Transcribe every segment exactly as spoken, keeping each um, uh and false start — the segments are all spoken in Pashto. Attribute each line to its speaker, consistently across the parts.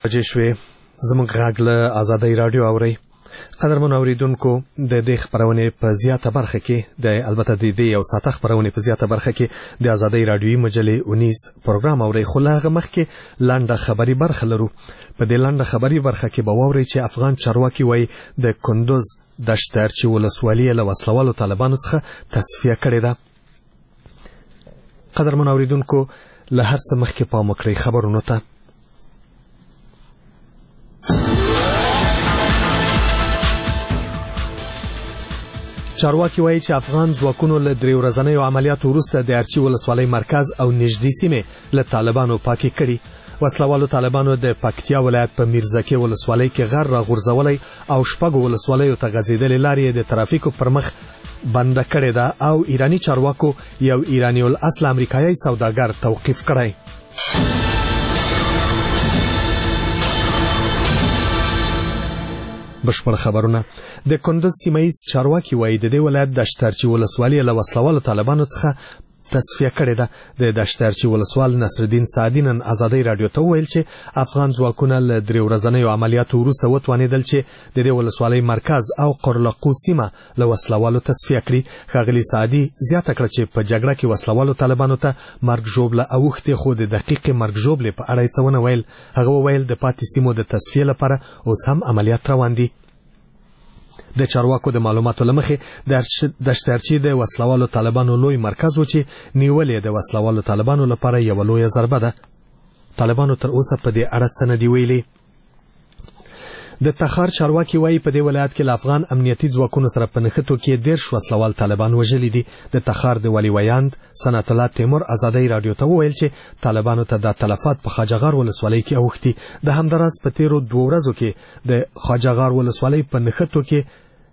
Speaker 1: جشوي زموږ غږ له آزادۍ رادیو اوري. قدرمن اوریدونکو د دې خبرونه په زیاته برخه کې د البته د دې یو ساعت خبرونه په زیاته برخه کې د آزادۍ رادیوي مجلې اونیس پروګرام اوري. خو له هغه مخکې لنډه خبري برخه لرو. په دې لنډه خبري برخه کې به واوري چې افغان چارواکي وایي د کندوز دشترچی ولسوالۍ له وسلوالو طالبانو څخه تصفیه کړې ده. قدرمن اوریدونکو له هر څه مخکې پام وکړئ خبرونو ته. چارواکي وایي چې افغان ځواکونو له درې ورځنیو عملیاتو وروسته د ارچی ولسوالۍ مرکز او نږدې سیمې له طالبانو پاکې کړي. وسلوالو طالبانو د پکتیا ولایت په میرزکه ولسوالۍ کې غر راغورځولې او شپږ ولسوالیو ته غځېدلې لارې د ترافیکو پر مخ بند کړې ده او ایرانی چارواکو یو ایرانی الاصل امریکایي سوداګر توقیف کړی. بشپړ خبرونه. د کندوز سیمایي چارواکي وایي د دې ولایت د دشترچی ولسوالۍ له وسلوالو طالبانو څخه تصفیه کړې ده. د دشترچی ولسوال نصرالدین سعدی نن آزادۍ رادیو ته وویل چې افغان ځواکونه له درې ورځنیو عملیاتو وروسته وتوانېدل چې د دې ولسوالۍ مرکز او قرلقو سیمه له وسلوالو تصفیه کړي. ښاغلي سعدی زیاته کړه چې په جګړه کې وسلوالو طالبانو ته مرګ ژوبله اوښتې، خو د دقیقې مرګ ژوبلې په اړه یې څه ونه ویل. هغه وویل د پاتې سیمو د تصفیې لپاره اوس هم عملیات روان دي. د چارواکو د معلوماتو لمخې د دشترچی د وسلوالو طالبانو لوی مرکز و چې نیولې د وسلوالو طالبانو لپاره یو لوی ضربه ده. طالبانو تر اوسه په دې اړه څه نه دی ویلي. د تخار چارواکي وایي په دې ولایت کې له افغان امنیتي ځواکونو سره په نښتو کې دېرش وسلوال طالبان وژلي دي. د تخار د ولي ویاند صنعت الله تیمور آزادۍ رادیو ته وویل چې طالبانو ته د تلفات په خواجهغار ولسوالۍ کې اوښتي. د همداراز په تیرو دوه ورځو کې د خواجهغار ولسوالۍ په نښتو کې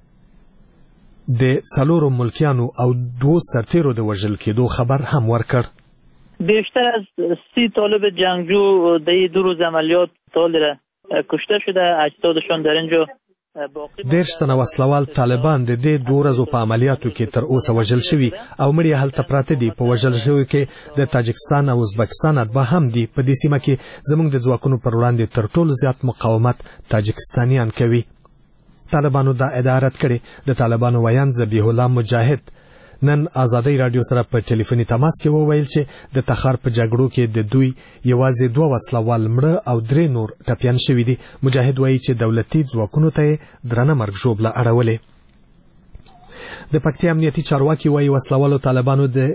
Speaker 1: د څلورو ملکیانو او دو سرتیرو د وژل کېدو خبر هم ورکړ.
Speaker 2: بیشتر از سی طالب جنگجو در دو روز عملیات طالب کشته شده، اجسادشان در اینجا باقی.
Speaker 1: دېرش تنه وسلوال طالبان د دې دوه ورځو په عملیاتو کې تر اوسه وژل شوي او مړي هلته پراته دي. په وژل شویو کې د تاجکستان او ازبکستان اتباع هم دي. په دې سیمه کې زموږ د ځواکونو پر وړاندې تر ټولو زیات مقاومت تاجکستانیان کوي. طالبانو دا ادارت کړي. د طالبانو ویاند ذبیح الله مجاهد نن آزادۍ رادیو سره په ټلیفوني تماس کې وویل چې د تخار په جګړو کې د دوی یوازې دوه وسلوال مړه او درې نور ټپیان شوي دي. مجاهد وایي چې دولتي ځواکونو ته درنه مرګ ژوبله اړولې. د پکتیا امنیتي چارواکي وایي وسلوالو طالبانو د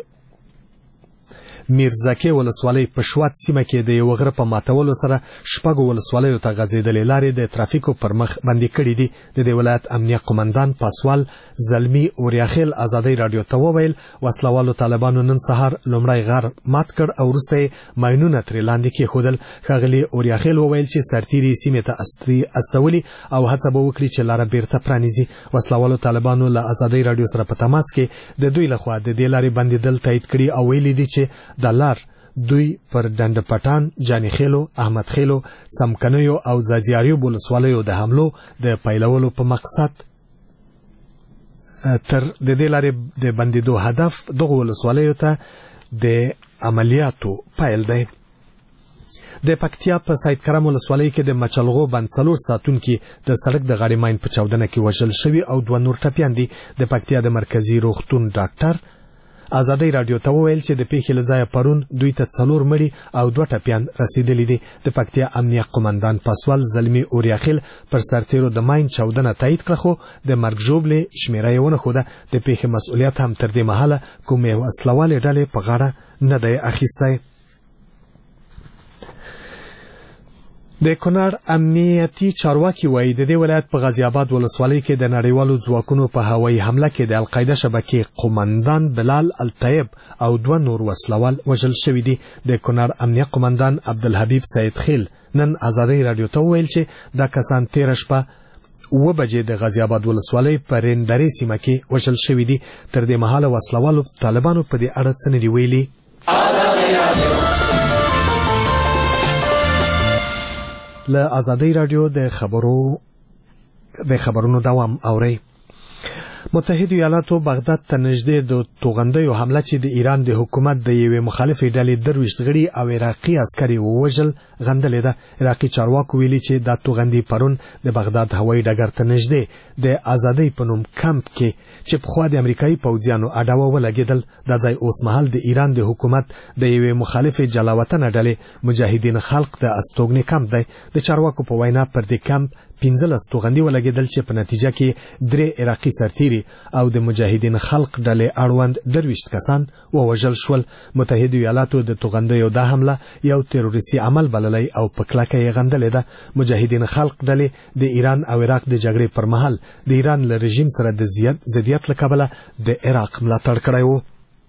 Speaker 1: میرزکه ولسوالۍ په شوات سیمه کې د یو غره په ماتولو سره شپږ ولسوالیو ته غځېدلې لارې د ترافیکو پر مخ بندي کړې دي. د دې ولایت امنیه قومندان پاسوال زلمی اوریاخیل آزادۍ رادیو ته وویل وسلوالو طالبانو نن سهار لومړی غر مات کړ او وروسته یې ماینونه ترې لاندې کېښودل. ښاغلي اوریاخیل وویل چې سرتیري سیمې ته استولي او هڅه به وکړي چې لاره بیرته پرانیزي. وسلوالو طالبانو له آزادۍ رادیو سره په تماس کې د دوی لخوا د دې لارې بندېدل تایید کړي او ویلي دي چې د لار دوی پر ډنډ پټان، جاني خیلو، احمد خیلو، سمکنیو او زازیاریو ولسوالیو د حملو د پیلولو په مقصد تر د دې لارې د بندېدو هدف دغه ولسوالیو ته د عملیاتو پیل دی. د پکتیا په سید کرم ولسوالۍ کې د مچلغو بند څلور ساتونکي د سړک د غاړې ماین په چاودنه کې وژل شوي او دوه نور ټپیان دي. د پکتیا د مرکزي روغتون ډاکټر آزادۍ رادیو ته وویل چې د پیښې له ځایه پرون دوی ته څلور مړي او دوه ټپیان رسیدلي دي. د پکتیا امنیه قومندان پاسوال زلمی اوریاخیل پر سرتیرو د ماین چاودنه تایید کړه، خو د مرګ ژوبلې شمیره یې ونه ښوده. د پیښې مسؤلیت هم تر دې مهاله کومې وسلوالې ډلې په غاړه نه دی اخیستی. د کونړ امنیتي چارواکي وایي د دې ولایت په غازی آباد ولسوالۍ کې د نړیوالو ځواکونو په هوایي حمله کې د القاعده شبکې قومندان بلال الطیب او دوه نور وسلوال وژل شوي دي. د کونړ امنیه قومندان عبدالحبیب سید خیل نن آزادۍ رادیو ته وویل چې دا کسان تیره شپه اوه بجې د غازی آباد ولسوالۍ په رندرې سیمه کې وژل شوي دي. تر دې مهاله وسلوالو طالبانو په دې اړه څه نه دي ویلي. له آزادۍ رادیو د خبرو د خبرونو دوام اوري. متحده ایالاتو بغداد ته نږدې د توغندیو حمله چې د ایران د حکومت د یوې مخالفې ډلې درویشت غړي او عراقي عسکري ووژل غندلې ده. عراقي چارواکو ویلي چې دا توغندي پرون د بغداد هوایي ډګر ته نږدې د ازادۍ په نوم کمپ کې چې پخوا د امریکایي پوځیانو اډاوه ولګېدل. دا ځای اوس مهال د ایران د حکومت د یوې مخالفې جلاوطنه ډلې مجاهدین خلق د استوګنې کمپ دی. د چارواکو په وینا پر دې کمپ پنځلس توغندي ولګېدل چې په نتیجه کې درې عراقي سرتیري او د مجاهدین خلق ډلې اړوند درویشت کسان ووژل شول. متحده ایالاتو د توغندیو دا حمله یو تروریستي عمل بللی او په کلکه یې غندلې ده. مجاهدین خلق ډلې د ایران او عراق د جګړې پر مهال د ایران له رژیم سره د ضدیت له کبله د عراق ملاتړ کړی و.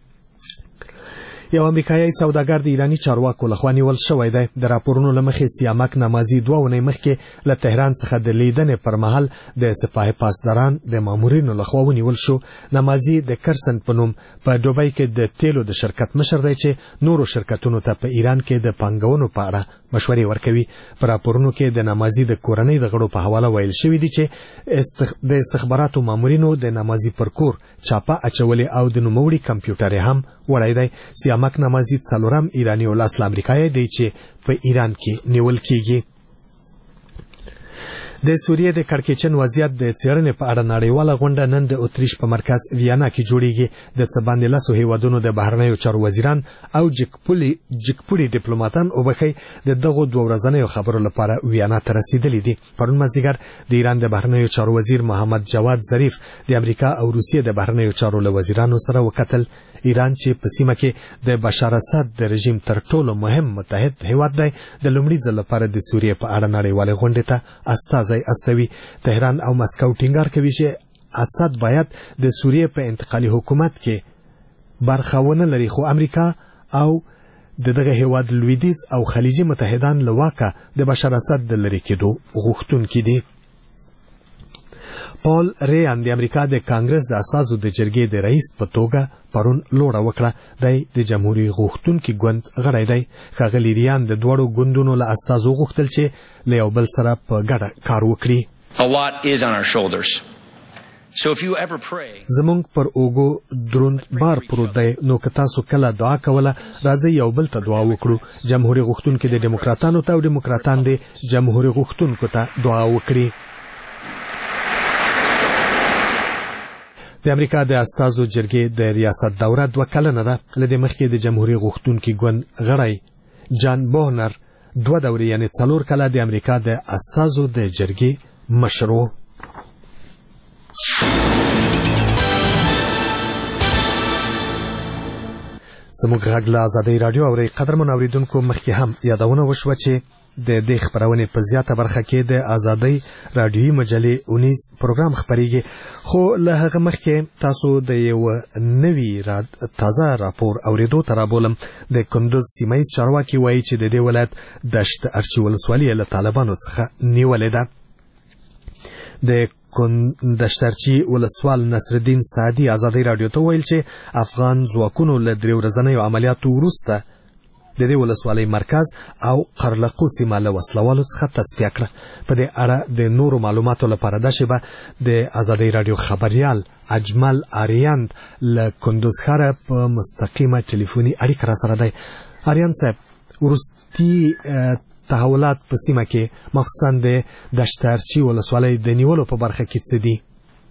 Speaker 1: یو امریکایي سوداګر د ایرانی چارواکو لخوا نیول شوی دی. د راپورونو له مخې سیامک نمازي دوه اونۍ مخکې له تهران څخه د لیدنې پر مهال د سپاه پاسداران د مامورینو لخوا ونیول شو. نمازي د کرسن په نوم په دوبۍ کې د تیلو د شرکت مشر دی چې نورو شرکتونو ته په ایران کې د پانګونو په اړه مشورې ورکوي. په راپورونو کې د نمازي د کورنۍ د غړو په حواله ویل شوی دی چې استخ... د استخباراتو مامورینو د نمازي پر کور چاپه اچولې او د نوموړي کمپیوټر هم وړی دی. سیامک نمازي څلورم ایرانی ولس امریکایي دی چې په ایران کې نیول کیږي. د سوریې د کړکېچن وضعیت د څېړنې په اړه نړیواله غونډه نن د اتریش په مرکز ویانا کې جوړیږي. د څه باندې لسو هیوادونو د بهرنیو چارو وزیران او جګپولي جګپولي ډیپلوماټان وبخي د دغو دوه ورځنیو خبرو لپاره ویانا ته رسیدلي دي. پرون مازدیګر د ایران د بهرنیو چارو وزیر محمد جواد ظریف د امریکا او روسیې د بهرنیو چارو له وزیرانو سره وکتل. ایران چې په سیمه کې د بشار اسد د رژیم تر ټولو مهم متحد هیواد دی د لومړي ځل لپاره د سوریې په اړه نړیوالې غونډې ته استازی استوي. تهران او مسکو ټینګار کوي چې اسد باید د سوریې په انتقالي حکومت کې برخه ونه لري، خو امریکا او د دغه هیواد لویدیځ او خلیجي متحدان له واکه د بشار اسد د لرې کېدو غوښتونکي دي. پال ریان د امریکا د کانګرس د اساسو د جرګې د رئیس په توګه پرون لوړه وکړه. دی د جمهوریت غوښتونکي ګوند غړی دی. ښاغلي ریان د دواړو ګوندونو له استازو غوښتل چې له یو بل سره په ګډه کار وکړي. زمونږ پر اوږو دروند بار پروت دی، نو که تاسو کله دعا کوله راځئ یو بل ته دعا وکړو. جمهوریت غوښتونکي د ډیموکراتانو ته او ډیموکراتان د جمهوریت غوښتونکو ته دعا وکړي. د امریکا د استازو جرګې د ریاست دوره دوه کلنه ده. له دې مخکې د جمهوریت غوښتونکي ګوند غړی جان بوهنر دوه دورې یعنې څلور کاله د امریکا د استازو د جرګې مشر و. زموږ غږ له ازادۍ راډیو اورئ. قدرمن اورېدونکو، مخکې هم یادونه وشوه چې د دې خبرونې په زیاته برخه کې د ازادۍ راډیوي مجلې اونیز پروګرام خپریږي، خو له هغه مخکې تاسو د یو نوي راد تازه راپور اوریدو ته رابولم. د کندوز سیمه ییز چارواکي وایي چې د دې ولایت دشت ارچي ولسوالي له طالبانو څخه نیولې ده. د دشترچی ولسوال نصرالدین سعدي ازادۍ راډیو ته ویل چې افغان ځواکونو له درې ورځنیو عملیاتو وروسته د دې ولسوالۍ مرکز او قرلقو سیمه له وسلوالو څخه تصفیه کړه. په دې اړه د نورو معلوماتو لپاره دا شیبه د ازادۍ راډیو خبریال اجمل آریاند له کندوز ښاره په مستقیمه ټلیفوني اړیکه را سره دی. آریان صاحب، وروستي تحولات په سیمه کې مخصوصا د دشترچی ولسوالۍ د نیولو په برخه کې څه دي؟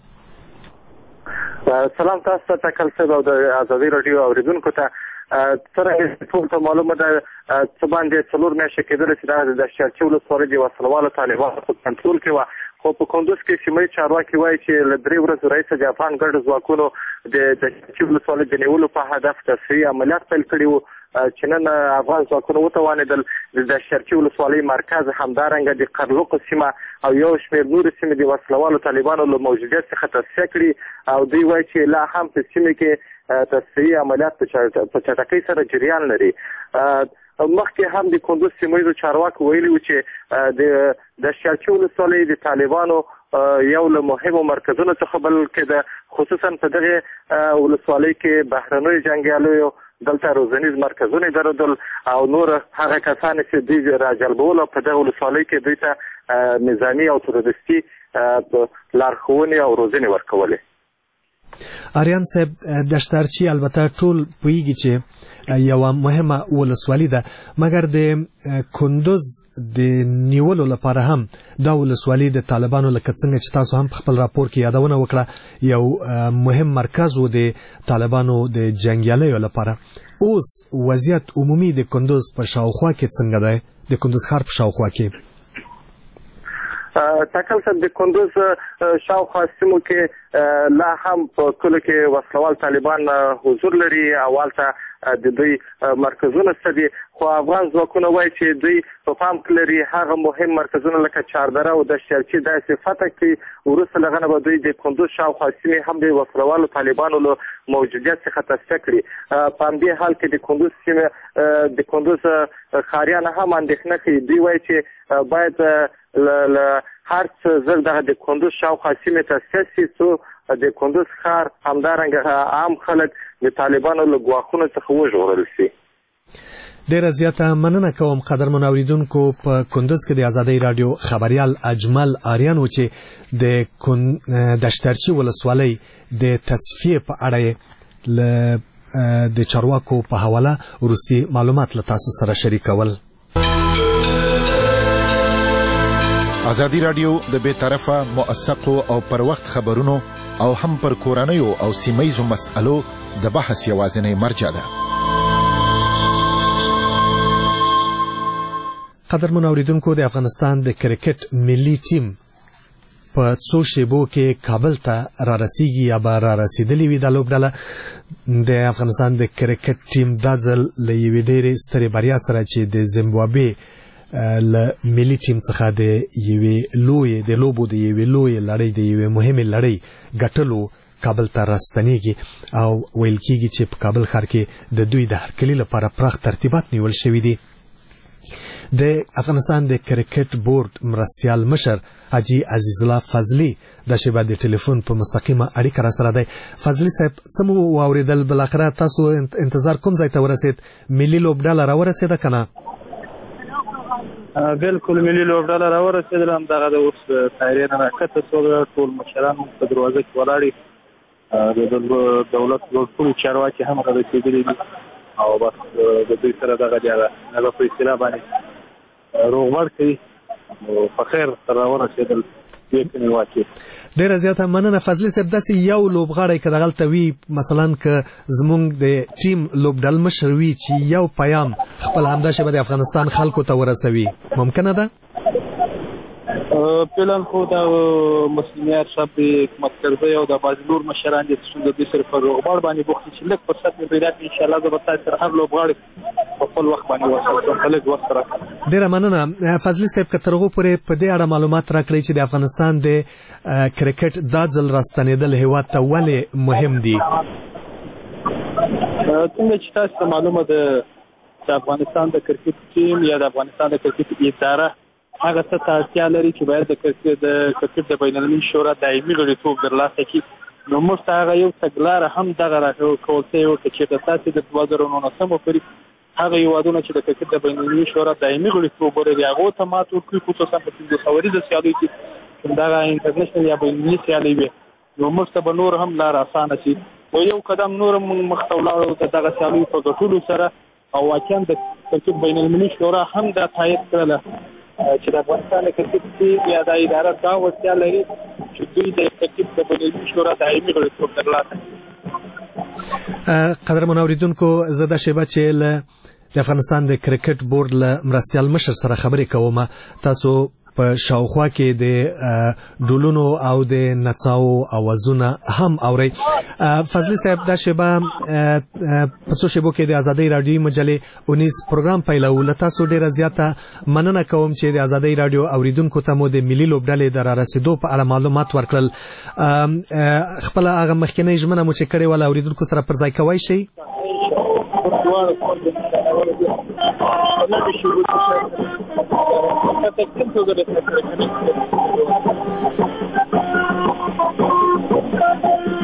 Speaker 3: سلام تاسو ته تکل صاحب او د ازادۍ راډیو اوریدونکو ته. سره ټول ته معلومه ده څه باندې څلور میاشتې کېدلې چې دا د دشترچی ولسوالۍ د وسلوالو طالبانو په کنټرول کې وه، خو په کندوز کې سیمه ییز چارواکي وایي چې له درې ورځو راهیسې د افغان ګډو ځواکونو د دشترچی ولسوالۍ د نیولو په هدف تصفیې عملیات پیل کړي وو، چې نن افغان ځواکونه وتوانېدل د دشترچی ولسوالۍ مرکز همدارنګه د قرلقو سیمه او یو شمېر نورې سیمې د وسلوالو طالبانو له موجودیت څخه تصفیه کړي، او دوی وایي چې لا هم په سیمه کې تصفیې عملیات په چټکۍ سره جریان لري. مخکې هم د کندوز سیمه ییزو چارواکو ویلي وو چې د دشترچی ولسوالۍ د طالبانو یو له مهمو مرکزونو څخه بلکې د خصوصا په دغه ولسوالۍ کې بهرنیو جنګیالیو دلته روزنیز مرکزونه درلودل او نور هغه کسان چې دوی راجلبول په دغه ولسوالۍ کې دوی ته نظامي او تروریستي لارښوونې او روزنې ورکولې.
Speaker 1: آریان صاحب دشتارچی البته ټول پوهیږي چې یو مهمه ولسوالي ده، مګر د کندوز د نیولو لپاره هم دا ولسوالي د طالبانو لکه څنګه چې تاسو هم په خپل راپور کې یادونه وکړه یو مهم مرکز و د طالبانو د جنگیالیو لپاره. اوس وضعیت عمومي د کندوز په شاوخوا کې څنګه ده؟ د کندوز ښار په شاوخوا کې
Speaker 3: تاکل صاحب د کندوز شاوخوا سیمو کې لا هم په کلو کې وسلوال طالبان حضور لري. اول ته د دوی مرکزونه ستدي، خو افغان ځواکونه وایي چې دوی په پام کې لري هغه مهم مرکزونه لکه چاردره او دشتارچي داسې فتح کې وروسته له هغه نه به دوی د کندوز شاوخوا سیمې هم د وسلوالو طالبانو له موجودیت څخه تصفیه کړي. په همدې حال کې د کندوز سیمې د کندوز ښاریان هم اندېښنه کوي. دوی وایي چې باید له هر څه زر دغه د کندوز شاوخوا سیمې تصفیه شي څو د کندوز ښار همدارنګه عام خلک د طالبانو له ګواښونو څخه وژغورل شي.
Speaker 1: ډیره زیاته مننه کوم قدرمن اوریدونکو. په کندوز کې د آزادۍ رادیو خبريال اجمل آریان و چې د دشتارچي ولسوالۍ د تصفیه په اړه د چارواکو په حواله وروستي معلومات له تاسو سره شریکول.
Speaker 4: آزادی رادیو د بے طرفه موثقو او پر وخت خبرونو او هم پر کورنیو او سیمایزو مسألو د بحث یوازینی مرجع ده.
Speaker 1: قدرمن اوریدونکو، د افغانستان د کرکټ ملي ټیم په څو شیبو کې کابل ته را رسیږي یا به را رسیدلی وي. د لوبډله د افغانستان د کرکټ ټیم دا ځل له یوې ډېرې سترې بریا سره چې د زیمبابوې له ملي ټیم څخه د یوې لوی د لوبو د یوې لوی لړۍ د یوې مهمې لړۍ ګټلو کابل ته راستنیږي او ویل کېږي چې په کابل ښار کې د دوی د هرکلي لپاره پراخ ترتیبات نیول شوي دي. د افغانستان د کرکټ بورډ مرستیال مشر حاجی عزیز الله فضلی د شیبه د ټلیفون په مستقیمه اړیکه را سره دی. فضلی صاحب، څه مو واوریدل؟ بالاخره تاسو انتظار کوم ځای ته ورسید؟ ملي لوبډله را ورسېده که نه؟
Speaker 2: بالکل ملي لوبډله را ورسېدله. همدغه د اوس طیارې نه راکښته شول، ټول مشران په دروازه کې ولاړ دي، د دولت ټول چارواکي هم رارسېدلي دي او بس د دوی سره دغه دی هغه په اصطلاح باندې روغبړ کوي. په خیر سره ورسېدل.
Speaker 1: ډیره زیاته مننه فضلی صاحب. داسې یو لوبغاړی که دغلته وي، مثلا که زمونږ د ټیم لوبډل مشر وي چې یو پیام خپل همدا شیبه د افغانستان خلکو ته ورسوي، ممکنه ده؟
Speaker 2: فعلا خو د مسلمیت صاحب حکومت کرزی او د بعضې نور مشران دي چې د دوی سره په روغبړ باندې بوخت دي چې لږ فرصت مې پیدا کړي انشاءالله زه به تاسو سره هر لوبغاړی په خپل وخت باندې ورسره په لږ وخت سره.
Speaker 1: ډېره مننه فضلي صاحب. که تر هغو پورې په دې اړه معلومات راکړئ چې د افغانستان د کرکټ دا ځل راستنېدل هېواد ته ولې مهم دي؟
Speaker 2: څنګه چې تاسو ته معلومه ده چې افغانستان د کرکټ ټیم یا د افغانستان د کرکټ اداره هغه څه ته اړتیا لري چې باید د کرکټ د بین المللي شورا دایمي غړیتوب ترلاسه کړي. نو موږ ته هغه یو تګلاره هم دغه راکول شوې وه چې چېرته تاسې د دوه زره نولسم پورې هغه هېوادونه چې د کرکټ د بین المللي شورا دایمي غړیتوب ولري هغو ته مات ورکړي، خصوصا په پنځه سوریزو سیالیو کې همدغه انټرنیشنل یا بین المللي سیالۍ وي. نو موږ ته به نور هم لاره اسانه شي او یو قدم نور هم مخ ته ولاړو د دغه سیالیو په ګټلو سره او واقعا د کرکټ بین المللي شورا هم دا تایید کړله چې د افغانستان کرکټ ټیم یا د اداره دا وړتیا لري چې دوی د کرکټ د بین المللي شورا دایمي غړیتوب ترلاسه
Speaker 1: کړي. قدرمن اوریدونکو، زه دا شیبه چې له د افغانستان د کرکټ بورډ له مرستیال مشر سره خبرې کوم، تاسو په شاوخوا کې د ډولونو او د نڅاو اوازونه هم اورئ. فضلي صاحب، دا شیبه په څو شیبو کې د آزادۍ رادیو مجلې اونیس پروګرام پیلو. له تاسو ډیره زیاته مننه کوم چې د آزادۍ رادیو اوریدونکو ته مو د ملي لوبډلې د رارسېدو په اړه معلومات ورکړل. خپله هغه مخکینۍ ژمنه مو چې کړې وه له اوریدونکو سره پر ځای کوی شئ؟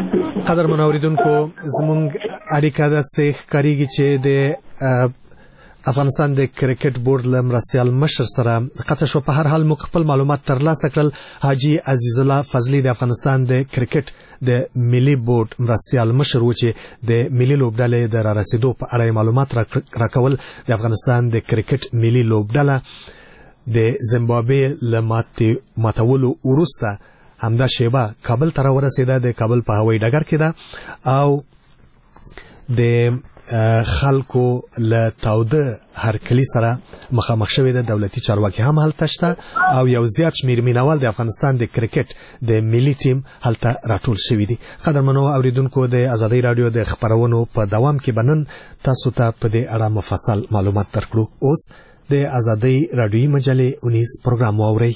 Speaker 1: قدرمن اوریدونکو، زمونږ اړیکه داسې ښکارېږي چې د افغانستان د کرکټ بورډ له مرستیال مشر سره قطع شو. په هر حال موږ خپل معلومات ترلاسه کړل. حاجی عزیز الله فضلی د افغانستان د کرکټ د ملي بورډ مرستیال مشر و چې د ملي لوبډلې د را رسیدو په اړه معلومات راکول. د افغانستان د کرکټ ملي لوبډله د زیمبابوې له ماتولو وروسته همدا شیبه کابل ته ورسېده. د کابل په هوایي ډګر کې ده او د خلکو له تاوده هرکلی سره مخامخ شوی د دولتي چارواکي هم هلته شته او یو زیات شمیر مینوال د افغانستان د کرکټ د ملي ټیم هلته راټول شوی دي. قدرمنو اوریدونکو د ازادي رادیو د خبرونو په دوام کې بنن تاسو ته په دې اړه مفصل معلومات درکړو. اوس د ازادي رادیوي مجلې اونیس پروګرام واورئ.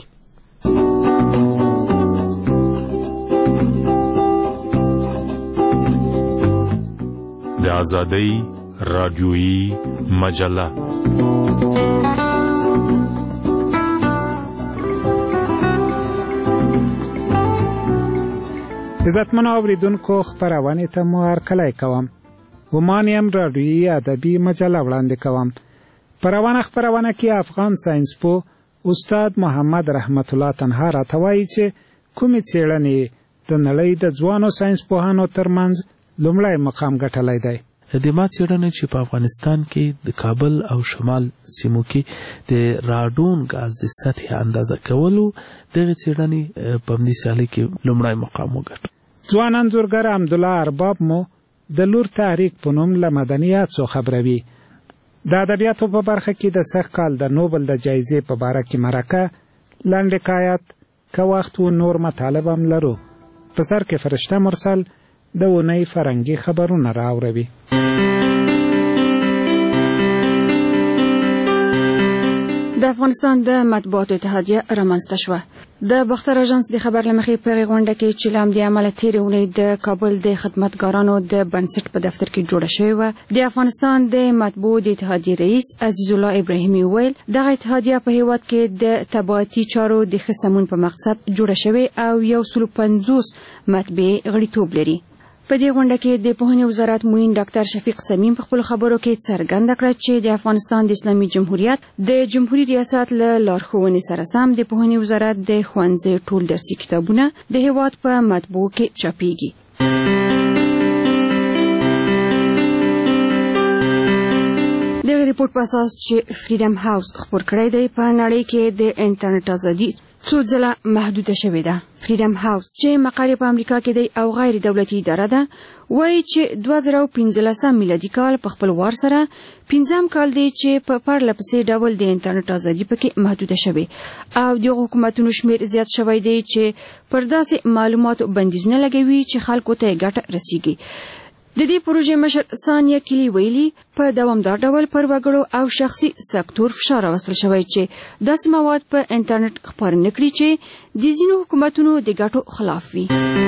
Speaker 5: د ازادي رادیوي مجله
Speaker 6: عزتمن اوریدونکو خبرونه ته مو هرکلی کوم. ومانیم رادیوي ادبي مجله وړاندې کوم. پروانه خبرونه کې افغان ساينس پو استاد محمد رحمت الله تنها راته چې کومې څېړنې د نړۍ د ځوانو ساينس پوهانو ترمنځ لومړی مقام ګټلی دی.
Speaker 7: د ما څېړنه چې په افغانستان کې د کابل او شمال سیمو کې د راډون غاز د سطح اندازه کولو دغه څېړنې په همدې سیالۍ کې لومړی مقام وګټه.
Speaker 6: ځوان انځورګر حمدالله ارباب مو د لور تحریک په نوم له مدنیات څخه خبروي. د ادبیاتو په برخه کې د سږ کال د نوبل د جایزې په باره کې مرکه، لنډ حکایت، که وخت و نور مطالب هم لرو. په سر کې فرشته مرسل د اونۍ فرنګي خبرونه راوړي.
Speaker 8: د افغانستان د مطبوعاتو اتحادیه رامنځته شوه. د باختر اژانس د خبر لمخې په غونډه کې چې لام د عمل تیرې اونۍ د کابل د خدمتګارانو د بنسټ په دفتر کې جوړه شوې و. د افغانستان د مطبوعاتو اتحادیې رئیس عزیز الله ابراهیمي ویل دغه اتحادیه په هیواد کې د تبعاتي چارو د ښه سمون په مقصد جوړه شوې او یو سل پنځوس مطبعې غړیتوب لري. په دې غونډه کې د پوهنې وزارت معین ډاکټر شفیق سمیم په خپل خبرو کې څرګنده کړه چې د افغانستان د اسلامي جمهوریت د جمهوریت ریاست له لارښوونې سره سم د پوهنې وزارت د ښوونځي ټول درسي کتابونه د هیواد په مطبوع کې چاپېږي. دغه ریپورت په اساس چې فریډم هاوس خپور کړی دی په نړۍ کې د انټرنیټ ازادي څو ځله محدوده شوې ده. فریډم هاوس چې مقر په امریکا کې دی او غیر دولتي اداره ده وایي چې دوه زره پنځلسم میلادي کال په خپل وار سره پنځم کال دی چې په پرله پسې ډول د انټرنیټ ازادي پکې محدوده شوې او د حکومتونو شمیر زیات شوی دی چې پر داسې معلوماتو بندیزونه لګوي چې خلکو ته ګټه رسیږي. د دې پروژې مشر ثانیه کلی ویلي په دوامدار ډول پر وګړو او شخصي سکتور فشار راوستل شوی چې داسې مواد په انټرنیټ خپاره نکړي چې د ځینو حکومتونو د ګټو خلاف وي.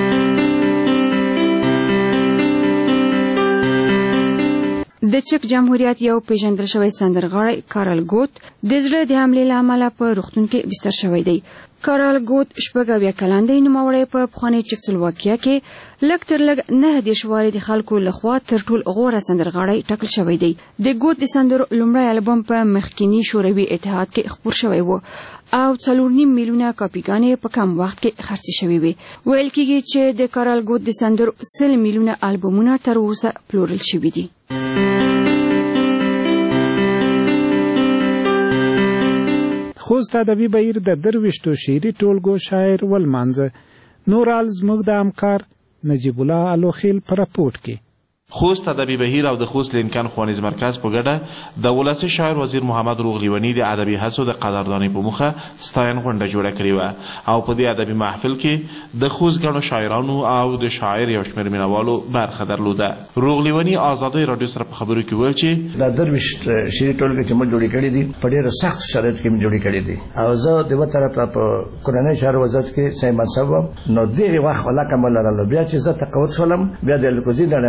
Speaker 8: د چک جمهوریت یو پیژندل شوی سندرغاړی کارل ګوت د زړه د حملې له امله په روغتون کې بستر شوی دی. کارل ګوت شپږ اویا کلن دی. نوموړی په پخوانۍ چکسلواکیا کې لږ تر لږ نهه دېرش وارې د خلکو لخوا تر ټول غوره سندرغاړی ټاکل شوی دی. د ګوت د سندرو لومړی البوم په مخکینی شوروي اتحاد کې خپور شوی و او څلور نیم میلیونه کاپیګانې په کم وخت کې خرڅې شوې وې. ویل کېږي چې د کارل ګوت د سندرو سل میلیونه البومونه تر اوسه پلورل شوي دي.
Speaker 6: خوست ادبي بهیر د درویشتو شعري ټولګو شاعر ولمانځه. نور آل زموږ د همکار نجیب الله الوخیل په راپورټ کې.
Speaker 9: خوست ادبي بهیر او د خوست لینکن ښوونیز مرکز په ګډه د ولسي شاعر وزیر محمد روغلیوني د ادبي هڅو د قدردانۍ په موخه ستاین غونډه جوړه کړې وه او په دې ادبي محفل کې د خوست ګڼو شاعرانو او د شاعر یو شمېر مینوالو برخه درلوده. روغلیوني ازادۍ راډیو سره په خبرو کې وویل چې
Speaker 10: د درویشت شعري ټولګه چې موږ جوړې کړې دي په ډېرو سخت شرایطو کې موږ جوړې کړې دي او زه د یوه طرفه په کورنۍ چارو وزارت کې صحیح منصب وم. نو دغې وخت ولاکه مو لرله. بیا چې زه تقاعد شولم بیا د الکوزي د نړیوال شرکت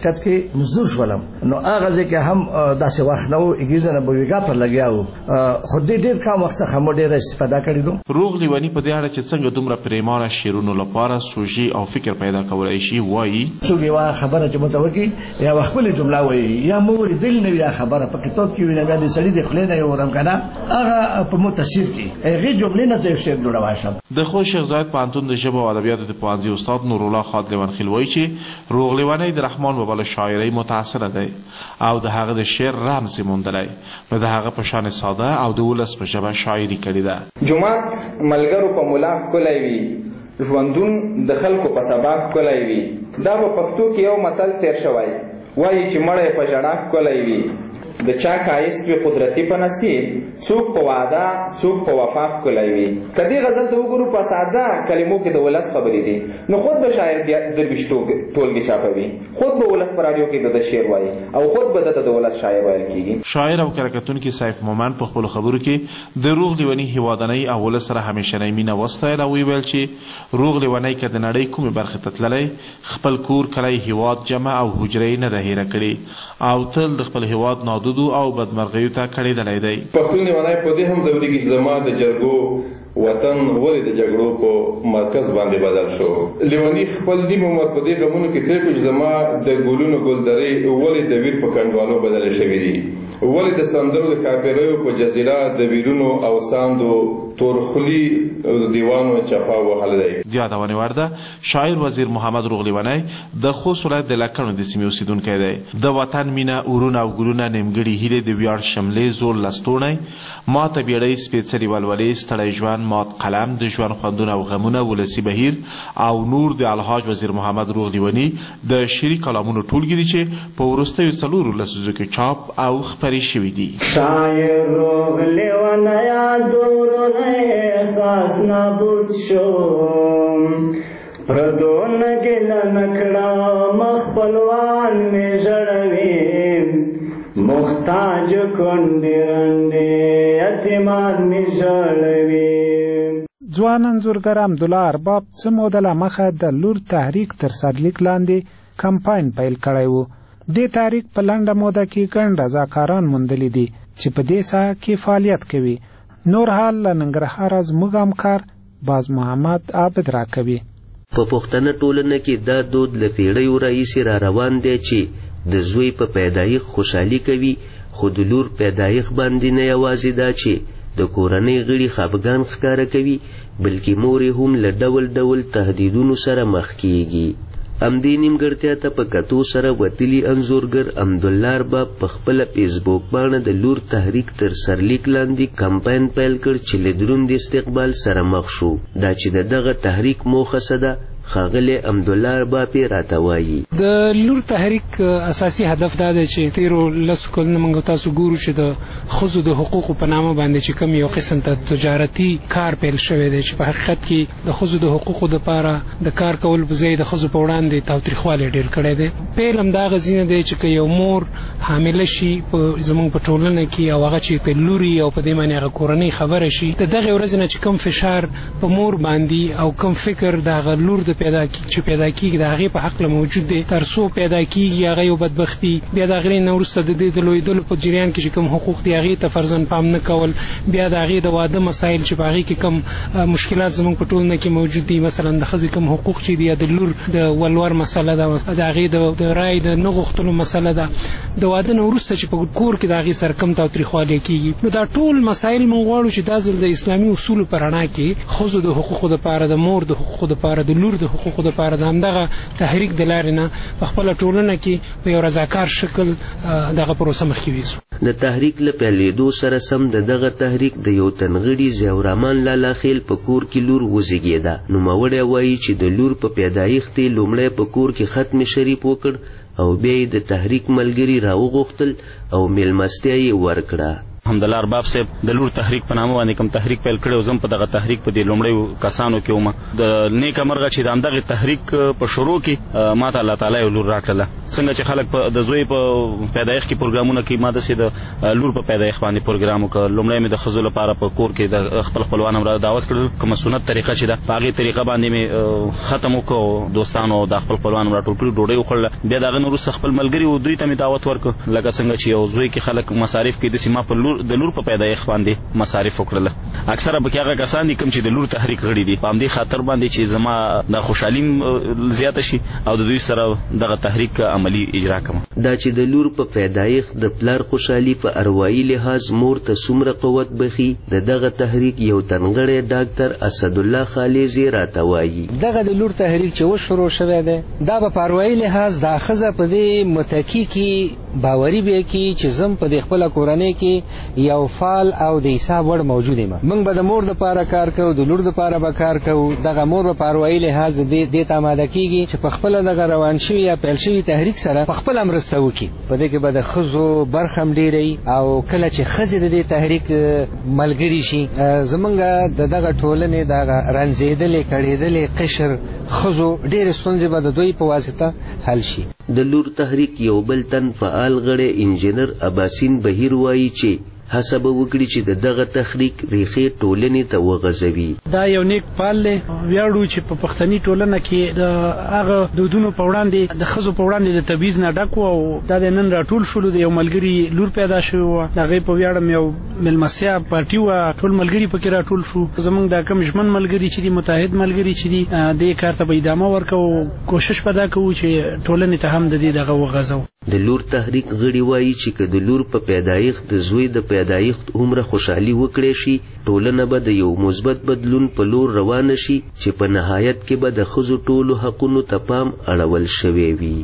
Speaker 10: حقیقت کې مزدور شولم نو هغه ځکه هم داسې وخت نو اګیزنه به ویګا پر لګیاو خو دې ډیر کم وخت هم ډیر استفاده کړی نو
Speaker 9: روغ لیونی په دې اړه چې څنګه دومره پریمانه شیرونو لپاره سوژي او فکر پیدا کولای شي وایي
Speaker 10: څوک یو خبره چې متوکی یا خپل جمله وایي یا مور دل نه یا خبره په کتاب کې ویل غواړي سړي د خلینو یو رم کنه هغه په متصل کې هغه جمله نه ځای شي جوړواشم
Speaker 9: د خو شیخ زاید پانتون د ژبه او ادبیاتو د پوهنځي استاد نور الله خالد لیوانخیل وایي چې روغ لیونی د رحمان بابا له شاعرۍ متاثر دی او د هغه د شعر رمز موندلی نو د هغه په شان ساده او د ولس په ژبه شاعري کړې ده.
Speaker 11: جمعات ملګرو په ملا ښکلی وي ژوندون د خلکو په سبا ښکلی وي دا په پښتو کې یو متل تیر شوی وایي چې مړی په ژړا ښکلی وي د چا ښایست وي قدرتي په نصیب څوک په وعده څوک په وفا ښکلی وي که دې غزل ته وګورو په ساده کلمو کې د ولس خبرې دي نو خود به شاعر درویش ټولګې چاپوي خود به ولس په راډیو کې د شعر وایي او خود به دته د ولس شاعر ویل کېږي.
Speaker 9: شاعر او کرکټونکي سیف مومن په خپلو خبرو کې د روغ لیوني هیوادنۍ او ولس سره همیشنۍ مینه وستایل او ویل چې روغ لیونی که د نړۍ کومې برخې ته تللی خپل کور کلی هیواد جمع او حجرې نه ده هیره کړې او تل د خپل هیواد نادودو او بدمرغیو ته کړېدلی دی.
Speaker 12: پښتون لیونی په دې هم ضروري چې زما د جرګو وطن ولې د جګړو په مرکز باندې بدل شو. لیونی خپل نیم عمر په دې غمونو کې تېر کړ چې زما د ګلونو ګلدرې ولې د ویر په کنډوالو بدلې شوي دي ولې د سندرو د کاپیریو په جزیره د ویرونو او ساندو تورخلی دیوانو چپا وهلی دی.
Speaker 9: یادونې وړ ده شاعر وزیر محمد روغ لیونی د خوست ولایت د لکڼو د سیمې اوسیدونکی دی. د وطن مینه اورونه او ګلونه نیمګړي هیلې د ویاړ شملې زور لستوڼی ماته بیړۍ سپېڅلې ولولې ستړی ژوند مات قلم د ژوند خوندونه او غمونه ولسي بهیر او نور د الحاج وزیر محمد روغ لیوني د شعري کلامونو ټولګې دي چې په وروستیو څلورو لسیزو کې چاپ او خپرې شوي دي.
Speaker 13: شاعر روغ لیونی دورونه احساس نابود شو پردو نګله نکړه مخ خپلوان مې ژړوي محتاج کونډې رنډې یتیمان مې ژړوي.
Speaker 6: ځوان انځورګر عبدالله ارباب څه موده له مخه د لور تحریک تر سرلیک لاندې کمپاین پیل کړی و. دې تحریک په لنډه موده کې ګڼ رضاکاران موندلي دي چې په دې ساحه کې فعالیت کوي. نور حال له ننګرهاره زموږ همکار باز محمد عابد راکوي.
Speaker 14: په پښتنه ټولنه کې دا دود له پیړیو راهیسې را روان دی چې د زوی په پیدایښت خوشحالي کوي خو د لور پیدایښت باندې نه یوازې دا چې د کورنۍ غړي خفګان ښکاره کوي بلکې مور یې هم له ډول ډول تهدیدونو سره مخ کیږي. همدې نیمګړتیا ته په کتو سره وتلي انځورګر عبدالله ارباب په خپله فیسبوک باندې د لور تحریک تر سرلیک لاندې کمپاین پیل کړ چې له دروند استقبال سره مخ شو. دا چې د دغه تحریک موخه څه ده ښاغلی عبدالله ارباب یې راته وایي.
Speaker 15: د لور تحریک اساسي هدف دا دی چې تیرو لسو کلونو موږ تاسو ګورو چې د ښځو د حقوقو په نامه باندې چې کوم یو قسم ته تجارتي کار پیل شوی دی چې په حقیقت کې د ښځو د حقوقو دپاره د کار کول په ځای د ښځو په وړاندې تاوتریخوالی ډېر کړی دی. پیل همدغه ځینه دی چې که یو مور حامله شي په زموږ په ټولنه کې او هغه چې ته لوري او په دې باندې هغه کورنۍ خبره شي د دغې ورځې نه چې کوم فشار په مور باندې او کوم فکر د هغه لور د پیدا کیږي چې پیدا کیږي د هغې په حق له موجود دی تر څو پیدا کیږي هغه یو بدبختي بیا د هغې نه وروسته د دې د لویدلو په جریان کې چې کوم حقوق دي هغې ته فرضاً پام نه کول بیا د هغې د واده مسایل چې په هغې کې کوم مشکلات زموږ په ټولنه کې موجود دي مثلا د ښځې کوم حقوق چې دي یا د لور د ولور مسله ده د هغې د رایې د نه غوښتلو مسله ده د واده نه وروسته چې په کور کې د هغې سره کم تاوتریخوالی کیږي نو دا ټول مسایل موږ غواړو چې دا ځل د اسلامي اصولو په رڼا کې ښځو د حقوقو دپاره د مور د حقوقو دپاره د لور د حقوقو دپاره د همدغه تحریک د لارې نه په خپله ټولنه کې په یو رضاکار شکل دغه پروسه مخکې ویسو.
Speaker 14: د تحریک له پیلېدو سره سم د دغه تحریک د یو تنغړي ضیاءالرحمن لالا خیل په کور کې لور وزېږېده. نوموړی وایي چې د لور په پیدایښت یې لومړی په کور کې ختم شریف وکړ او بیا یې د تحریک ملګري راوغوښتل او میلمستیا یې ورکړه.
Speaker 16: حمدالله ارباب صاحب د لور تحریک په نامه باندې کوم تحریک پیل کړی او زم په دغه تحریک په دې لومړیو کسانو کې وم. د نیک مرغه چې د همدغه تحریک په شروع کې ماته الله تعالی یو لور راکړله. څنګه چې خلک په د زوی په پیدایښت کې پروګرامونه کوي، ما داسې د لور په پیدایښت باندې پروګرام وکړ. لومړی مې د ښځو لپاره په کور کې د خپل خپلوان هم را دعوت کړل، کومه سنت طریقه چې ده په هغې طریقه باندې مې ختم وکړو. دوستانو د خپل خپلوان هم راټول کړي، ډوډۍ وخوړله. بیا د هغه نه وروسته خپل ملګري و دوی ته مې دعوت ورکړ، لکه څنګه چې یو زوی کې خلک مصارف کوي داسې ما په لور د لور په پیدایښت باندې مصارف وکړله. اکثره پکې هغه کسان دي کوم چې د لور تحریک غړي دي، په همدې خاطر باندې چې زما د خوشحالي زیاته شي او د دوی سره دغه تحریک عملی اجرا کوم.
Speaker 14: دا چې د لور په پیدایښت د پلار خوشحالي په اروايي لحاظ مور ته څومره قوت بخي، د دغه تحریک یو تنګړی ډاکټر اسدالله خالزي راته وایي.
Speaker 17: دغه د لور تحریک چې وشروع شوی دی دا په اروايي لحاظ دا ښځه په دې متکی کې باوري به کی چې زم په د خپل کورنۍ کې یو فعال او د حساب وړ موجود یم. موږ به د مور د پاره کار کوو، د لور د پاره به کار کوو. دغه مور په اروايي لحاظ د ته آماده کیږي چې په خپل دغه روان شوی یا پیل شوی تحریک سره په خپل امرسته وکي. په دې کې به د خزو برخم ډیری او کله چې خزې د دې تحریک ملګری شي زمونږ د دغه ټولنې دغه رنځېدلې کړېدلې قشر خزو ډېر ستونزې به د دوی په واسطه حل شي.
Speaker 14: د لور تحریک یو بل تن فعال غړی انجینر اباسین بهیر وایي چې هڅه به وکړي چې د دغه تحریک ریښې ټولنې ته وغځوي.
Speaker 18: دا یو نیک پال دی. ویاړو چې په پښتني ټولنه کې د هغه دودونو په وړاندې د ښځو په وړاندې د تبعیض نه ډک و او دا د نن راټول شولو د یو ملګري لور پیدا شوی و. د هغې په ویاړم یو میلمستیا پارټي وه، ټول ملګري پکې راټول شو. زموږ دا کوم ژمن ملګري چې دي، متحد ملګري چې دي، دې کار ته به ادامه ورکوو. کوشش به دا کوو چې ټولنې ته هم د دې دغه وغځوو.
Speaker 14: د لور تحریک غړي وایي چې که د لور په پیدایښت د زوی د پیدایښت عمره خوشحالي وکړي شي، ټولنه به د یو مثبت بدلون په لور روانه شي چې په نهایت کې به د ښځو ټولو حقونو ته پام اړول شوی وي.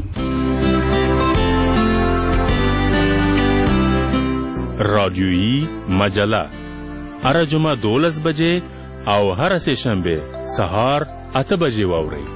Speaker 5: رادیویی مجله هر جمعه دولس بجې او هر سه شنبه سهار اته بجې واورئ.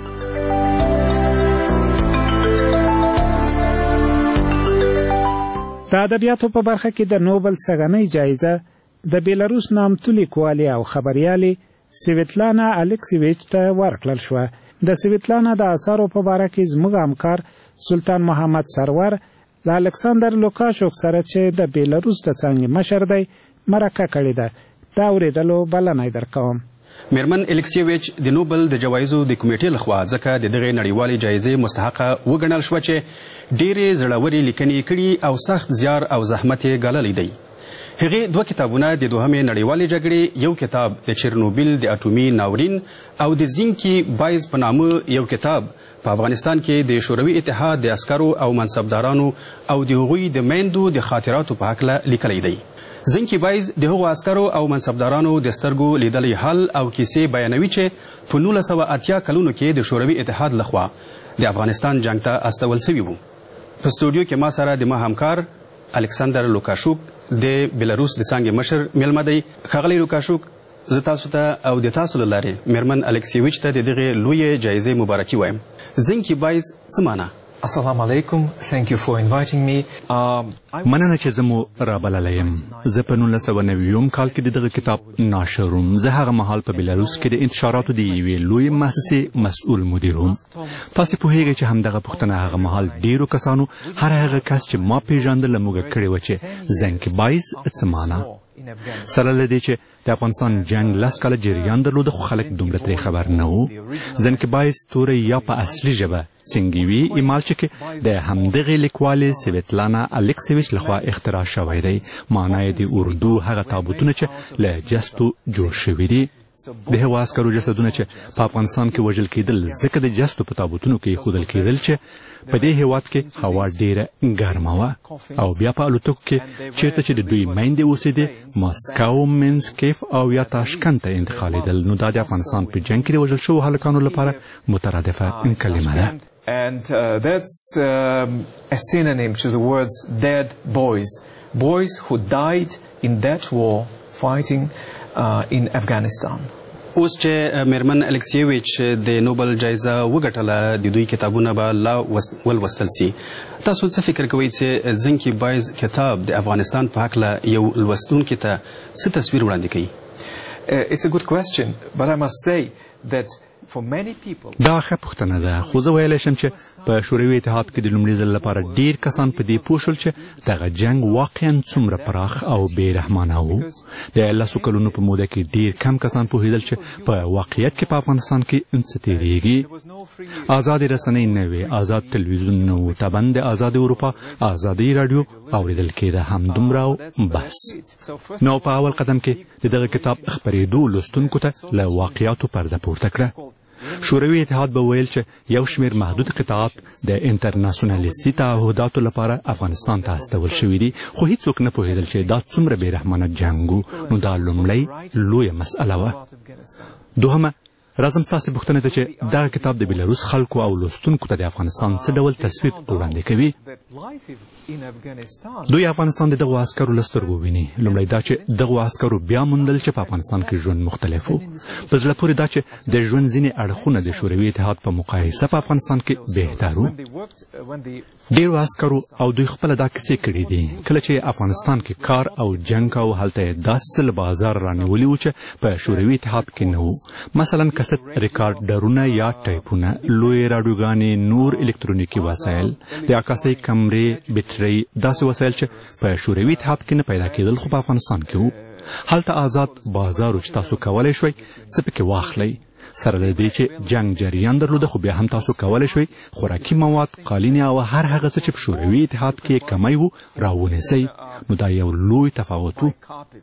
Speaker 6: د ادبیاتو په برخه کې د نوبل سګنۍ جایزه د بیلاروس نامتو لیکوالې او خبریالې سویتلانا الیکسیویچ ته ورکړل شوه. د سویتلانا د اثارو په باره کې زموږ همکار سلطان محمد سرور له الکساندر لوکاشوف سره چې د بیلاروس د څانګې مشر دی مرکه کړې ده. دا اورېدلو بلنه درکوم.
Speaker 19: میرمن الیکسیویچ د نوبل د جوایزو د کمیټې لخوا ځکه د دغه نړیوالې جایزې مستحقه وګڼل شوه چې ډېرې زړورې لیکنې کړي او سخت زیار او زحمت یې ګاللی دی. هغې دوه کتابونه د دوهمې نړیوالې جګړې، یو کتاب د چرنوبیل د اټومي ناورین او د زینکی بایز په نامه یو کتاب په افغانستان کې د شوروي اتحاد د عسکرو او منصبدارانو او د هغوی د میندو د خاطراتو په هکله لیکلی دی. زینکی بایز د هغو عسکرو او منصبدارانو د سترګو لیدلی حال او کیسې بیانوي چې په نولس سوه اتیا کلونو کې د شوروي اتحاد لخوا د افغانستان جنگ ته استول سوي وو. په سټوډیو کې ما سره د ما همکار الکساندر لوکاشوک د بیلاروس د څانګې مشر میلمه دی. ښاغلی لوکاشوک، زه تاسو ته او د تاسو له لارې میرمن الیکسیویچ ته د دغې لویې جایزې مبارکي وایم. زینکی بایز څه معنا؟
Speaker 20: السلام علیکم. thank you for inviting me.
Speaker 21: مننه چې زه مو رابللی یم. زه په نولس سوه نوي کال کې د دغه کتاب ناشر وم. زه هغه مهال په بیلاروس کې د انتشاراتو د یوې لویې مؤسسې مسؤل مدیر وم. تاسې پوهیږئ چې همدغه پوښتنه هغه مهال ډیرو کسانو هر هغه کس چې ما پیژانده له موږ کړې وه چې زینکی بایز څه معنا. سره له دې چې د افغانستان جنگ لس کاله جریان درلوده خو خلک دومره ترې خبر نه وو. زینکی بایز توری یا په اصلي ژبه سنګیوي ایمالچه کې د همدغې لیکوالې سویتلانا الیکسیویچ لخوا اختراع شوی دی. معنا یې د اردو هغه تابوتونه چې له جستو جوړ شوي دي. د هغو عسکرو جسدونه چې په افغانستان کې وژل کېدل ځکه د جستو په تابوتونو کې ایښودل کېدل چې په دې هېواد کې هوا ډېره ګرمه وه او بیا په الوتکو کې چېرته چې د دوی میندې اوسېدې ماسکو، منسکیف او یا تاشکند ته انتقالېدل. نو دا د افغانستان په جنګ کې د وژل شوو هلکانو لپاره مترادفه کلمه ده.
Speaker 20: And uh, that's um, a synonym to the words dead boys. Boys who died in that war fighting uh, in Afghanistan.
Speaker 19: اوس چې میرمن الکسیویچ د نوبل جایزه وګټله د دوی کتابونه به لا ولوستل سي تاسو څه فکر کوئ چې زنکی بایز کتاب د افغانستان په هکله یو لوستونکي ته څه تصویر وړاندې کوي؟
Speaker 20: It's a good question, but I must say that
Speaker 21: دا ښه پوښتنه ده، خو زه ویلی شم چې په شوروي اتحاد کې د لومړي ځل لپاره ډېر کسان په دې پوه شول چې دغه جنګ واقعا څومره پراخ او بې رحمانه و. د لسو کلونو په موده کې ډېر کم کسان پوهېدل چې په واقعیت کې په افغانستان کې څه تېرېږي. ازادې رسنۍ نه وې، آزاد تلویزیون نه و، طبعا د ازادې اروپا ازادۍ راډیو اورېدل کېده، همدومره او بس. نو په اول قدم کې د دغه کتاب خپرېدو لوستونکو ته له واقعیاتو پرده پورته کړه. شوروي اتحاد به ویل چې یو شمېر محدود قطعات د انټرناسیونالیستي تعهداتو لپاره افغانستان ته استول شوي دي، خو هیڅوک نه پوهېدل چې دا څومره بې رحمانه جنګ و. نو دا لومړی لویه مسئله وه. دوهمه، راځم ستاسې پوښتنې ته چې دغه کتاب د بیلاروس خلکو او لوستونکو ته د افغانستان څه ډول تصویر وړاندې کوي؟ دوی افغانستان د دغو عسکرو له سترګو ویني. لومړی دا چې دغو عسکرو بیا موندل چې په افغانستان کې ژوند مختلف و. په زړه پورې دا چې د ژوند ځینې اړخونه د شوروي اتحاد په مقایسه په افغانستان کې بهتر و. ډېرو عسکرو او دوی خپله دا کیسې کړي دي. کله چې افغانستان کې کار او جنګ او هلته یې داسې څه له بازار رانیولي وو چې په شوروي اتحاد کې نه وو، مثلا کست ریکارډرونه یا ټایپونه، لویې راډیوګانې، نور الکترونیکي وسایل، د عکاسۍ کمرې، بټرۍ، داسې وسایل چې په شوروي اتحاد کې نه پیدا کېدل خو په افغانستان کې وو. هلته آزاد بازار و چې تاسو کولی شوئ څه پکې واخلئ. سره له دې چې جنګ جریان درلوده خو بیا هم تاسو کولی شوئ خوراکي مواد، قالینې او هر هغه څه چې په شوروي اتحاد کې کمی و راونیسئ. نو دا یو لوی تفاوت و.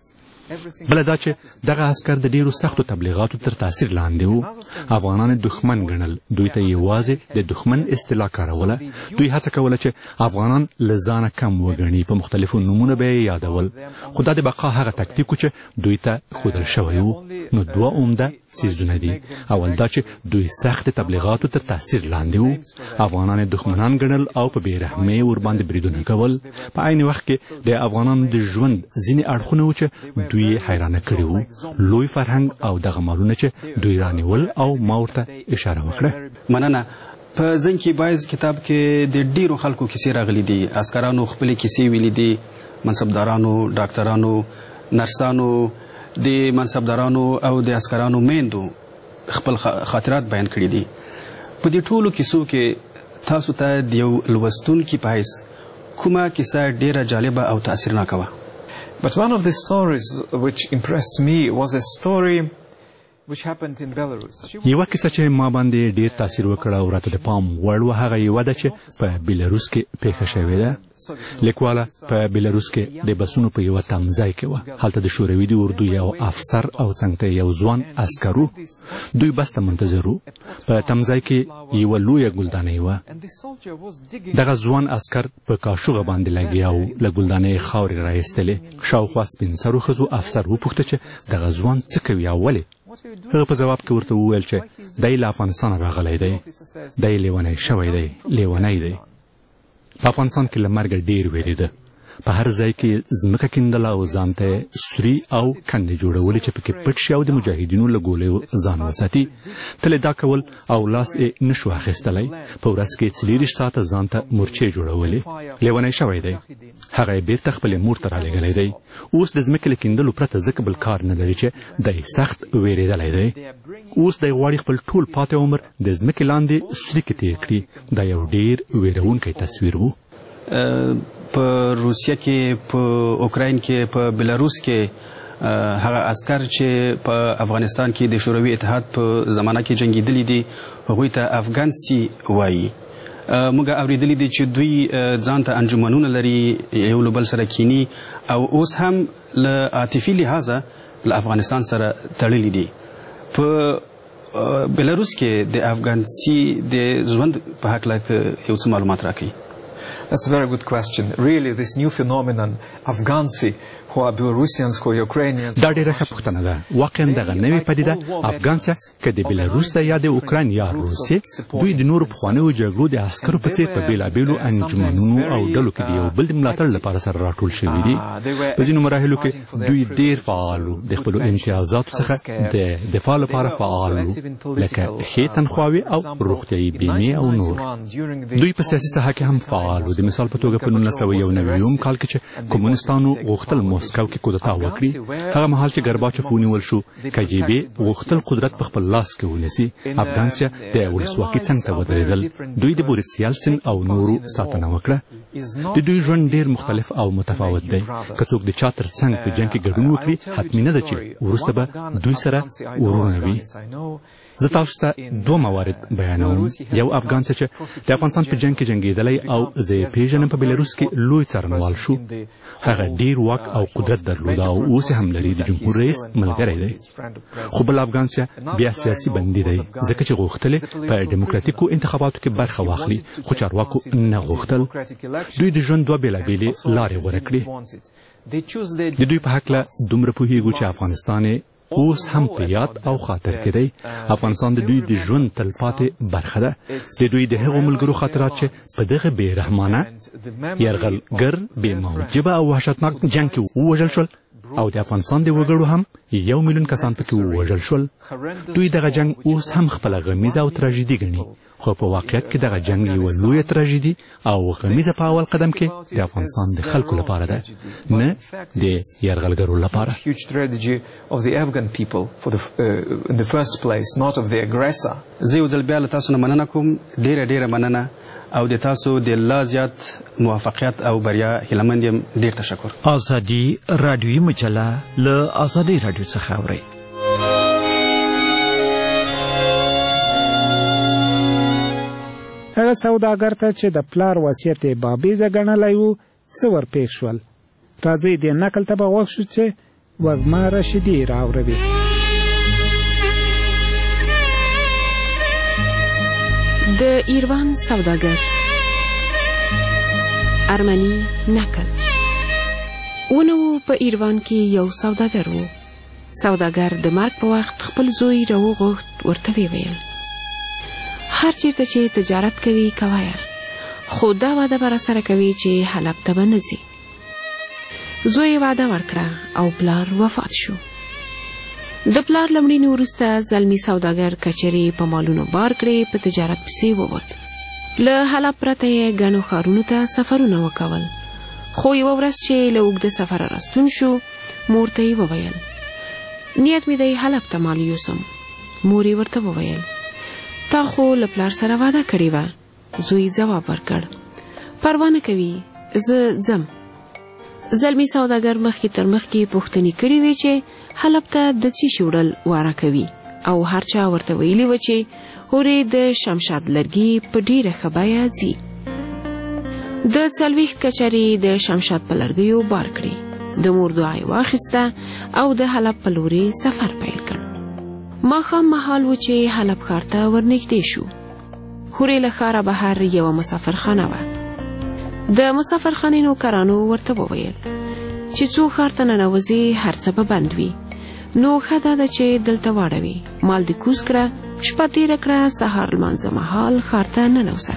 Speaker 21: بله دا چې دغه عسکر د ډېرو سختو تبلیغاتو تر تاثیر لاندې وو. افغانان دښمن ګڼل، دوی ته یوازې د دښمن اصطلاح کاروله. دوی هڅه کوله چې افغانان له ځانه کم وګڼي، په مختلفو نومونه به یې یادول. خو دا د بقا هغه تکتیک و چې دوی ته ښودل شوی و. نو دوه عمده څیزونه دي. اول دا چې دوی سخت تبلیغاتو تر تاثیر لاندې وو، افغانان دښمنان ګڼل او په بې رحمۍ ورباندې بریدونه کول. په عین وخت کې د افغانانو د ژوند ځینې اړخونه و چې دوی حیرانه کړي وو، لوی فرهنګ او دغه مالونه چې دوی رانیول. او ما ورته اشاره وکړه.
Speaker 19: مننه. په زنکی بایز کتاب کې د ډیرو خلکو کیسې راغلي دي. عسکرانو خپلې کیسې ویلي دي، منصبدارانو، ډاکټرانو، نرسانو، د منصبدارانو او د عسکرانو میندو خپل خاطرات بیان کړي دي. په دې ټولو کیسو کې تاسو ته د یو لوستونکي په حیث کومه کیسه ډیره جالبه او تاثیرناکه وه؟
Speaker 20: But one of the stories which impressed me was a story which happened in Belarus.
Speaker 21: یوه کیسه چې ما باندې ډیر تاثیر وکړ او راته د پام وړ وه هغه یوه ده چې په بیلاروس کې پیښه شوې ده. لیکواله په بیلاروس کې د بسونو په یوه تمځای کې وه. هلته د شوروي د اردو یو افسر او څنګ ته یو ځوان عسکر و. دوی بس ته منتظر وو. په تمځای کې یوه لویه ګلدانۍ وه. دغه ځوان عسکر په کاشوغه باندې لګیا و، له ګلدانۍ خاورې رایستلې. شاوخوا سپین سرو ښځو افسر وپوښته چې دغه ځوان څه کوي او ولې؟ هغه په ځواب کې ورته وویل چې دی له افغانستانه راغلی دی، دی لیونی شوی دی، لیونی دی. په افغانستان کې له مرګه ډېر ویرېده. په هر ځای کې ځمکه کیندله او ځان ته سوري او کندې جوړولې چې پکې پټ شي او د مجاهدینو له ګولیو ځان وساتي. تل یې دا کول او لاس یې نه شو اخیستلی. په ورځ کې څلېرویشت ساعته ځان ته مورچې جوړولې. لیونی شوی دی. هغه یې بېرته خپلې مور ته رالېږلی دی. اوس د ځمکې له کیندلو پرته ځکه بل کار نه لري چې دی سخت ویرېدلی دی. اوس دی غواړي خپل ټول پاتې عمر د ځمکې لاندې سوري کې تېر کړي. دا یو ډېر ویرونکی تصویر و.
Speaker 19: په روسیه کې، په اوکراین کې، په بیلاروس کې هغه عسکر چې په افغانستان کې د شوروي اتحاد په زمانه کې جنګېدلي دي هغوی ته افغانسي وایي. موږ اورېدلي دي چې دوی ځان ته انجمنونه لري، یو له بل سره کینی او اوس هم له عاطفي لحاظه له افغانستان سره تړلي دي. په بیلاروس کې د افغانسي د ژوند په هکله یو څه معلومات راکوي.
Speaker 20: That's a very good question. Really, this new phenomenon, Afghansi, who are Belarusians, who are Ukrainians...
Speaker 21: دا ډېره ښه پوښتنه ده. واقعا دغه نوې پدیده افغانڅه که د بیلاروس ده یا د اوکراین یا روسیې، دوی د نورو پخوانیو جګړو د عسکرو په څېر په بېلابېلو انجمنونو او ډلو کې د یو بل د ملاتړ لپاره سره راټول شوي دي. په ځینو مراحلو کې دوی ډېر فعال وو، د خپلو امتیازاتو څخه د دفاع لپاره فعال وو، لکه ښې تنخواوې او روغتیایي بیمې او نور. دوی په سیاسي ساحه کې هم فعال وو. د مثال په توګه په نولس سوه یو نوي کال کې چې کمونستانو غوښتل موسکو کې کودتا وکړي، هغه مهال چې ګرباچوف ونیول شو، کجیبې غوښتل قدرت په خپل لاس کې ونیسي. افغانسیا د ولسواکۍ څنګ ته ودرېدل. دوی د بوریس یلسن او نورو ساتنه وکړه. د دوی ژوند ډېر مختلف او متفاوت دی. که څوک د چا تر څنګ په جنګ کې ګډون وکړي، حتمي نه ده چې وروسته به دوی سره ورونه وي. زه تاسو ته دوه موارد بیانوم. یو افغانڅه چې د افغانستان په جنګ کې جنګېدلی او زه یې پیژنم، په بیلاروس کې لوی څارنوال شو. هغه ډېر واک او قدرت درلوده او اوس هم لري. د جمهور رئیس ملګری دی. خو بل افغانڅه بیا سیاسي بندي دی، ځکه چې غوښتلې په ډیموکراتیکو انتخاباتو کې برخه واخلي، خو چارواکو نه غوښتل. دوی د ژوند دوه بېلابېلې لارې غوره کړې. د دوی په هکله دومره پوهېږو چې افغانستان اوس هم په یاد او خاطر کې دی. افغانستان د دوی د ژوند تلپاتې برخه ده. د دوی د هغو ملګرو خاطرات چې په دغه بې رحمانه، یرغلګر، بې موجبه او وحشتناک جنګ کې ووژل شول، او د افغانستان د وګړو هم یو میلیون کسان پکې ووژل شول. دوی دغه جنګ اوس هم خپله غمیزه او تراژیدي ګڼي، خو په واقعیت کې دغه جنګ یوه لویه تراژیدي او غمیزه په اول قدم کې د افغانستان د خلکو لپاره ده، نه د یرغلګرو لپاره.
Speaker 19: زه یو ځل بیا له تاسو نه مننه کوم. ډېره ډېره مننه او د تاسو د لا زیات موفقیت او بریا هیلهمند یم. ډېر تشکر.
Speaker 3: ازادي رادیویي مجله له ازادي رادیو څخه اورئ.
Speaker 6: هغه سوداګر ته چې د پلار وصیت یې بابیزه ګڼلی و، څه ورپېښ شول؟ راځئ دې نقل ته به غوږ شو چې وږمه رشیدي راوروي.
Speaker 8: د ایروان سوداګر ارمني نقل. ونو په ایروان کې یو سوداګر و. سوداګر د مرګ په وخت خپل زوی راوغوښت، ورته ویې ویل هر چیرته چې تجارت کوي کوایه، خو دا وعده به راسره کوي چې حلب ته به نه ځي. زوی وعده ورکړه او پلار وفات شو. د پلار له مړینې وروسته زلمي سوداګر کچرې په مالونو بار کړې، په تجارت پسې ووت. له حلب پرته یې ګڼو ښارونو ته سفرونه وکول. خو یوه ورځ چې له اوږده سفره راستون شو، مور ته یې وویل نیت مې دی حلب ته مال یوسم. مور یې ورته وویل تا خو له پلار سره وعده کړې وه. زوی ځواب ورکړ پروا نه کوي، زه ځم. زلمي سوداګر مخکې تر مخکې پوښتنې کړې وې چې حلب ته د څه شي وړل واره کوي، او هر چا ورته ویلي و چې هورې د شمشاد لرګي په ډېره ښه بیه ځي. د څلوېښت کچرې د شمشاد په لرګیو بار کړې. د مور دعا یې واخیسته او د حلب په لورې سفر پیل کړ. ماښام مهال و چې حلب ښار ته ورنږدې شو. هورې له ښاره بهر یوه مسافرخانه وه. د مسافرخانې نوکرانو ورته وویل چې څو ښار ته ننوځې هر څه به بند وي، نو ښه دا ده چې دلته واړوي. مال دې کوز کړه، شپه تېره کړه، سهار لمانځه مهال ښار ته ننوځه.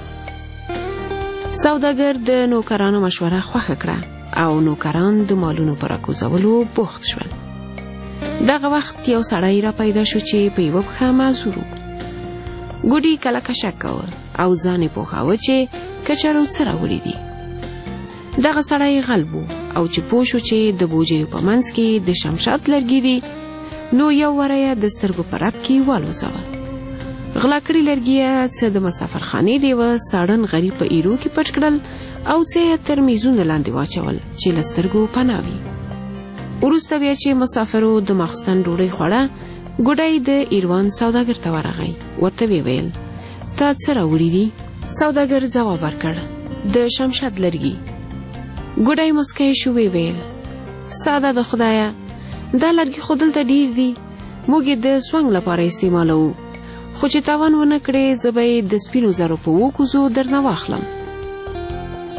Speaker 8: سوداګر د نوکرانو مشوره خوښه کړه او نوکران د مالونو په راکوزولو بوخت شول. دغه وخت یو سړی را پیدا شو چې په یوه پښه معذور و. ګوډي کله کشک کوه او ځان یې پوهاوه چې کچرو څه راوړي دي. دغه سړی غلب و او چې پوه شو چې د بوجیو په منځ کې د شمشاد لرګي دي، نو یو وره یې د سترګو په رپ کې والوځول. غلا کړي لرګي یې څه د مسافرخانې د یوه ساړن غریب په ایرو کې پټ کړل او څه یې تر میزونه لاندې واچول چې له سترګو پناه وي. وروسته بیا چې مسافرو د ماخستن ډوډۍ خوړه، ګوډی د ایروان سوداګر ته ورغی. ورته ویې ویل تا څه راوړي دي؟ سوداګر ځواب ورکړ د شمشاد لرګي. ګوډی مسکی شو، ویې ویل ساده د خدایه، دا لرګي خو دلته ډېر دي، موږ یې د سونګ لپاره استعمالوو، خو چې تاوان ونه کړې زه به یې د سپینو زرو په وکوزو درنه واخلم.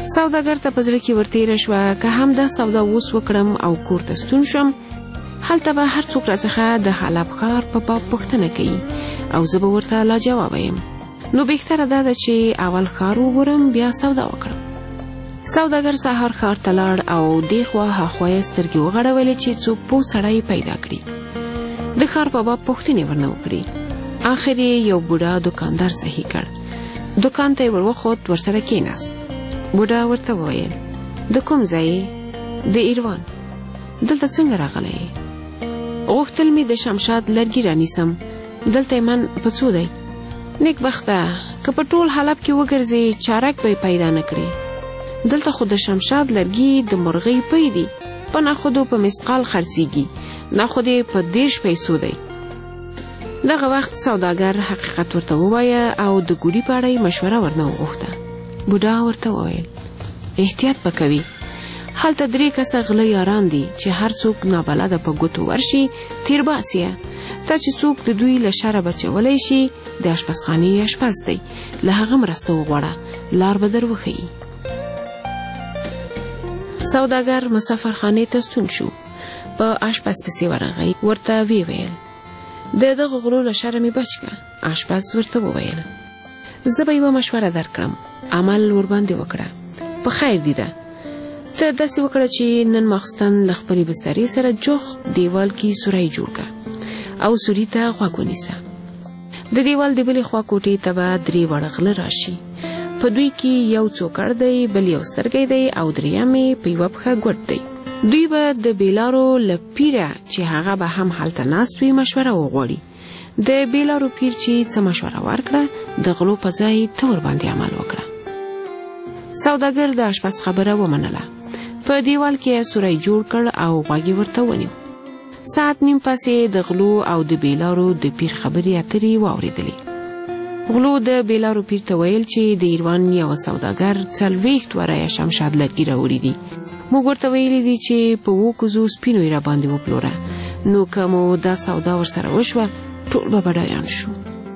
Speaker 8: سوداګر ته په زړه کې ورتېره شوه که هم دا سودا اوس وکړم او کور ته ستون شم، هلته به هر څوک راڅخه د حلب ښار په باب پوښتنه کوي او زه به ورته لاجوابه یم. نو بهتره دا ده چې اول ښار وګورم بیا سودا وکړم. سوداګر سهار ښار ته لاړ او دې خوا هاخوا یې سترګې وغړولې چې څوک پوه سړی پیدا کړي، د ښار په باب پوښتنې ورنه وکړي. آخر یې یو بوډا دکاندار صحیح کړ، دکان ته یې وروخوت، ورسره کېناست. بوډا ورته وویل د کوم ځای؟ د ایروان. دلته څنګه راغلی؟ غوښتل مې د شمشاد لرګي رانیسم، دلته من په څو دی؟ نیک بخته که په ټول حلب کې وګرځې چارک به پیدا نه کړي. دلته خو د شمشاد لرګي د مرغۍ پی دي، په ناخودو په مسقال خرڅیږي، ناخودې په دیش پیسو دی. دغه وخت سوداګر حقیقت ورته ووایه او د ګوډي په اړه مشوره ورنه وغوښته. بوډا ورته وویل احتیاط به کوي، هلته درې کسه غله یاران دي چې هر څوک نابلده په ګوتو ورشي تیر باسیه. تا چې څوک د دوی له شره بچولی شي د اشپزخانې اشپز دی، له هغه مرسته وغواړه، لار به در وښیي. سوداګر مسافرخانې ته ستون شو، په اشپز پسې ورغی، ورته وی ویل د دغه غلو له شره مې بچ که. اشپز ورته وویل زه به یوه مشوره درکړم، عمل ورباندې وکړه. په خیر دی ده، ته داسې وکړه چې نن ماخستن له خپلې بسترې سره جوخت دیوال کې سوری جوړ که او سوري ته غوږ ونیسه. د دیوال د بلې خوا کوټې ته به درې واړه غله راشي، په دوی کې یو څوکړ دی، بل یو سترګی دی او دریم یې په یوه پښه ګوټ دی. دوی به د بیلارو له پیره چې هغه به هم هلته ناست وي مشوره وغواړي. د بیلارو پیر چې څه مشوره ورکړه د غلو په ځای ته ورباندې عمل وکړه. سوداګر د اشپز خبره ومنله، په دیوال کې سوری جوړ کړ او غوږ یې ورته ونیو. ساعت نیم پسې د غلو او د بیلارو د پیر خبرې اترې واورېدلې. غلو د بیلارو پیر ته ویل چې د ایروان یوه سوداګر څلوېښت وریه شمشاد لرګي راوړي دي. موږ ورته ویلي دي چې په اوو کوزو سپینو یې راباندې وپلوره، نو که مو دا سودا ورسره وشوه ټول به بډایان شو.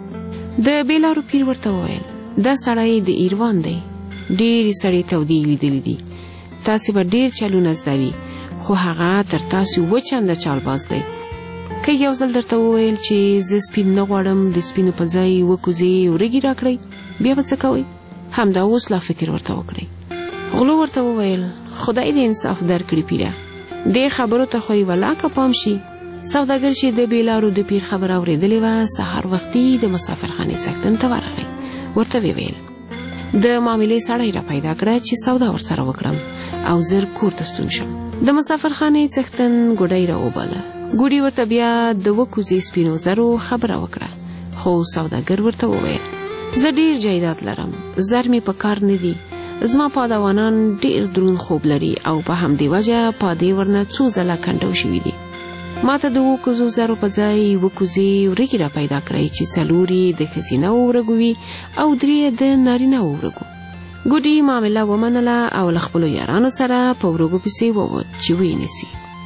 Speaker 8: د بیلارو پیر ورته وویل دا سړی د ایروان دی، ډېرې سړې تودې لیدلې دي، تاسې به ډېر چلونه زده وي، خو هغه تر تاسې اووه چنده چالباز دی. که یو ځل درته وویل چې زه سپین نه غواړم، د سپینو په ځای اووه کوزې وریږي راکړئ، بیا به څه کوئ؟ همدا اوس لا فکر ورته وکړئ. غلو ورته وویل خدای دې انصاف درکړي پیره، دې خبرو ته خو یې ولاکه پام شي. سوداګر چې د بیلارو د پیر خبره اورېدلې وه سهار وختي د مسافرخانې څښتن ته ورغی، ورته ویې ویل د معاملې سړی را پیدا کړه چې سودا ورسره وکړم او زر کور ته ستون شم. د مسافرخانې څښتن ګوډی را وباله، ګوډي ورته بیا د اووه کوزې سپینو زرو خبره وکړه، خو سوداګر ورته وویل زه ډېر جایداد لرم، زر مې په کار نه دي، زما پادوانان ډېر دروند خوب لري او په همدې وجه پادې ورنه څو ځله کنډو شوي دي. ما ته د اووه کوزو زرو په ځای اووه کوزې وریږي را پیدا کړئ چې څلور یې د ښځینه وورګو وي او درې د نارینه وورګو. ګوډي معامله ومنله او له خپلو یارانو سره په وروګو پسې ووت چې ویې نیسي.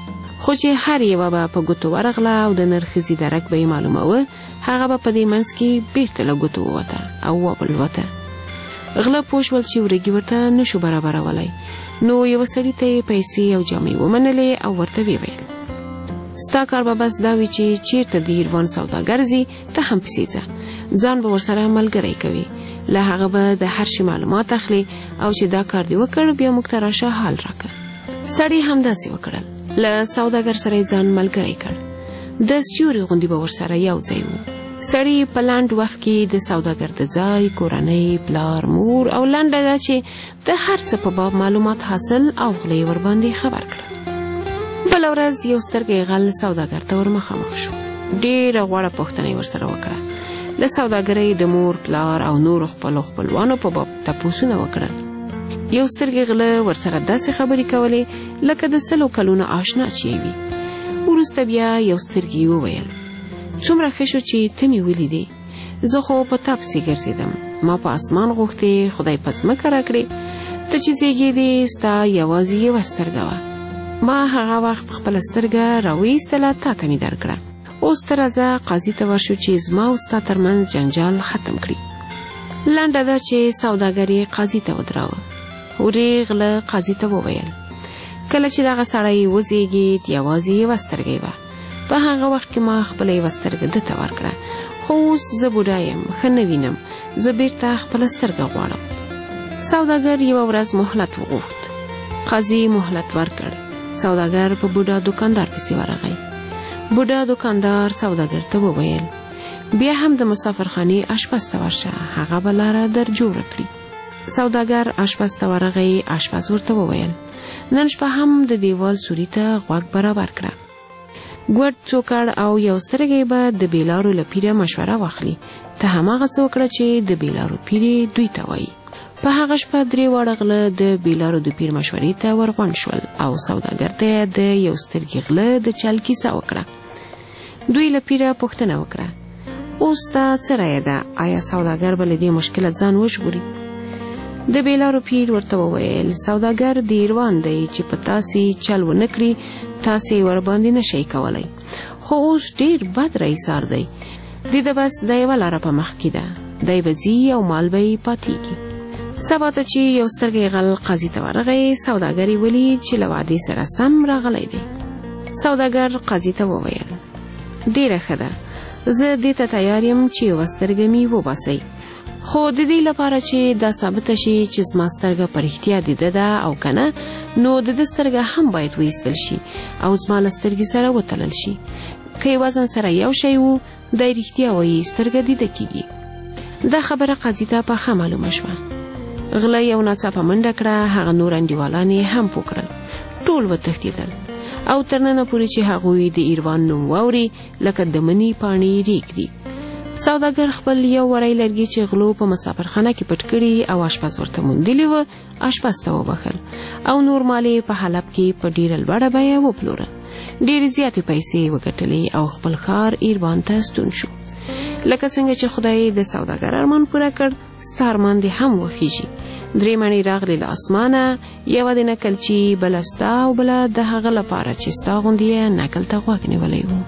Speaker 8: خو چې هر یوه به په ګوتو ورغله او د نر ښځې درک به یې معلوموه، هغه به په دې منځ کې بېرته له ګوتو ووته او وبلوته. غله پوه شول چې وریږي ورته نشو برابرولی، نو یوه سړي ته یې پیسې او جامې ومنلې او ورته ویې ویل ستا کار به بس دا وي چې چیرته د ایروان سوداګر ځي ته هم پسې ځه، ځان به ورسره ملګری کوي، له هغه به د هر شي معلومات اخلي او چې دا کار دې وکړ بیا موږ ته راشه حال راکړه. سړي همداسې وکړل، له سوداګر سره یې ځان ملګری کړ، د سیوري غوندې به ورسره یو ځای و. سړي په لنډ وخت کې د سوداګر د ځای، کورنۍ، پلار، مور او لنډه ده چې د هر څه په باب معلومات حاصل او غله یې ورباندې خبر کړل. بله ورځ یو سترګی غل سوداګر ته ور مخامخ شو، ډېره غوړه پوښتنه یې ورسره وکړه. له سوداګرۍ د مور، پلار او نورو خپلو خپلوانو په باب تپوسونه وکړل. یو سترګی غله ورسره داسې خبرې کولې لکه د سلو کلونو آشنا چې یې وي. وروسته بیا یو سترګي وویل څومره ښه شو چې ته مې ولیدې، زه خو په تا پسې ګرځېدم، ما په اسمان غوښتې، خدای په ځمکه راکړې، ته چې زیږېدې ستا یوازې یوه سترګه وه، ما هغه وخت خپله سترګه راویستله تا ته مې درکړه. اوس ته راځه قاضي ته ورشو چې زما او ستا ترمنځ جنجال ختم کړي. لنډه ده چې سوداګر یې قاضي ته ودراوه.
Speaker 4: ورې غله قاضي ته وویل کله چې دغه سړی وزېږېد یوازې یوه سترګه وه. په هغه وخت کې ما خپله یوه سترګه ده ته ورکړه، خو اوس زه بوډا یم، ښه نه وینم، زه بیرته خپله سترګه غواړم. سوداګر یوه ورځ مهلت وغوښت. قاضي مهلت ورکړ. سوداګر په بوډا دوکاندار پسې ورغی. بوډا دوکاندار سوداګر ته وویل بیا هم د مسافرخانې اشپز ته ورشه، هغه به لاره در جوړه کړي. سوداګر اشپز ته ورغی. اشپز ورته وویل نن شپه هم د دیوال سوري ته غوږ برابر کړه. ګوډ څوکړ او یو سترګی به د بیلارو له پیره مشوره واخلي. ته هماغه څه وکړه چې د بیلارو پیرې دوی ته وایي. په هغه شپه درې واړه غله د بیلارو د پیر مشورې ته ورغونډ شول او سوداګر ته د یو سترګي غله د چل کیسه وکړه. دوی له پیره پوښتنه وکړه اوس تا څه رایه ده، آیا سوداګر به له دې مشکله ځان وژغوري؟ د بیلارو پیر ورته وویل سوداګر دیروان دی چې په تاسې چل ونه کړي تاسې ورباندې نشئ کولی، خو اوس ډېر بد رئیسار دی. د ده بس د یوه لاره په مخ کې ده، دی به ځي او مال به یې پاتېږي. سبا ته چې یو سترګی غل قاضي ته ورغی، سوداګر یې ولید چې له وعدې سره سم راغلی دی. سوداګر قاضي ته وویل ډېره ښه ده، زه دې ته تیار یم چې یوه سترګه مې وباسئ، خو د دې لپاره چې دا ثابته شي چې زما سترګه په رښتیا د ده ده او که نه، نو د ده سترګه هم باید وایستل شي او زما له سترګې سره وتړل شي. که یې وزن سره یو شی و، دی رښتیا وایي سترګه د ده کېږي. دا خبره قاضي ته پخه معلومه شوه. غله یو ناڅاپه منډه کړه، هغه نور انډیوالان یې هم پوه کړل. ټول وتښتېدل او تر ننه پورې چې هغوی د ایروان نوم واوري لکه د مني پاڼې ریږدي. سوداګر خپل یو وری لرګي چې غلو په مسافرخانه کې پټ کړي او اشپز ورته موندلي و اشپز ته وبخل او نور مال یې په حلب کې په ډېره لوړه بیه وپلوره. ډېرې زیاتې پیسې وګټلې او خپل ښار ایروان ته ستون شو. لکه څنګه چې خدای د سوداګر ارمان پوره کړ، ستا ارمان دې هم وخیږي. درې مڼې راغلې له اسمانه، یوه د نکل چې بله ستا او بله د هغه لپاره چې ستا غوندې یې نکل ته غوږ نیولی و.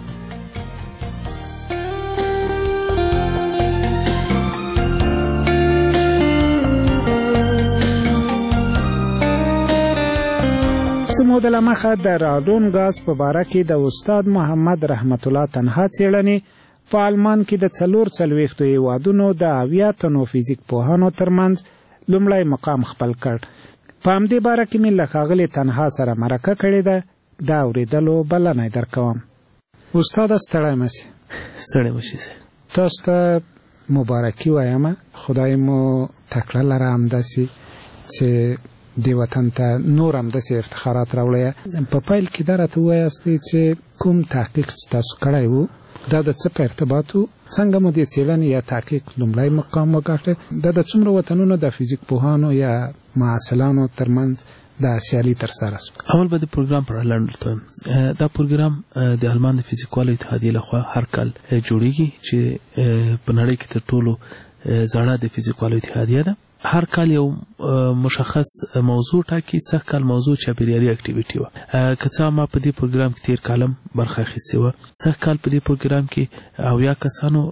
Speaker 6: څه موده له مخه د راډون غاز په باره کې د استاد محمد رحمت الله تنها څېړنې په آلمان کې د څلور څلوېښتو هېوادونو د اویا تنو فزیک پوهانو ترمنځ لومړی مقام خپل کړ. په همدې باره کې مې له ښاغلي تنها سره مرکه کړې ده، د اورېدلو بلنه یې درکوم. استاده ستړی مه سې.
Speaker 7: ستړی مه شې.
Speaker 6: تاسو ته مبارکي وایم، خدای مو تکړه لره همداسې چې دې وطن ته نور همداسې افتخارات راوړی. په پیل کې دا راته ووایاستئ چې کوم تحقیق چې تاسو کړی و دا د څه په ارتباط و، څنګه مو دې څېړنې یا تحقیق لومړی مقام وګاټه، دا د څومره وطنونو د فزیک پوهانو یا محصلانو ترمنځ دا سیالي ترسره شوه؟
Speaker 7: اول به د پروګرام په اړه لنډ ورته دا پروګرام د آلمان د فزیکوالو اتحادیې لخوا هر کال جوړیږي چې په نړۍ کې تر ټولو زړه د فزیکوالو اتحادیه ده. هر کال یو مشخص موضوع ټاکي. سږ کال موضوع چاپیریالي اکټیویټي وه. که څه ما په دې پروګرام کې تیر کالم برخه اخیستې وه. سږ کال په دې پروګرام کې اویا کسانو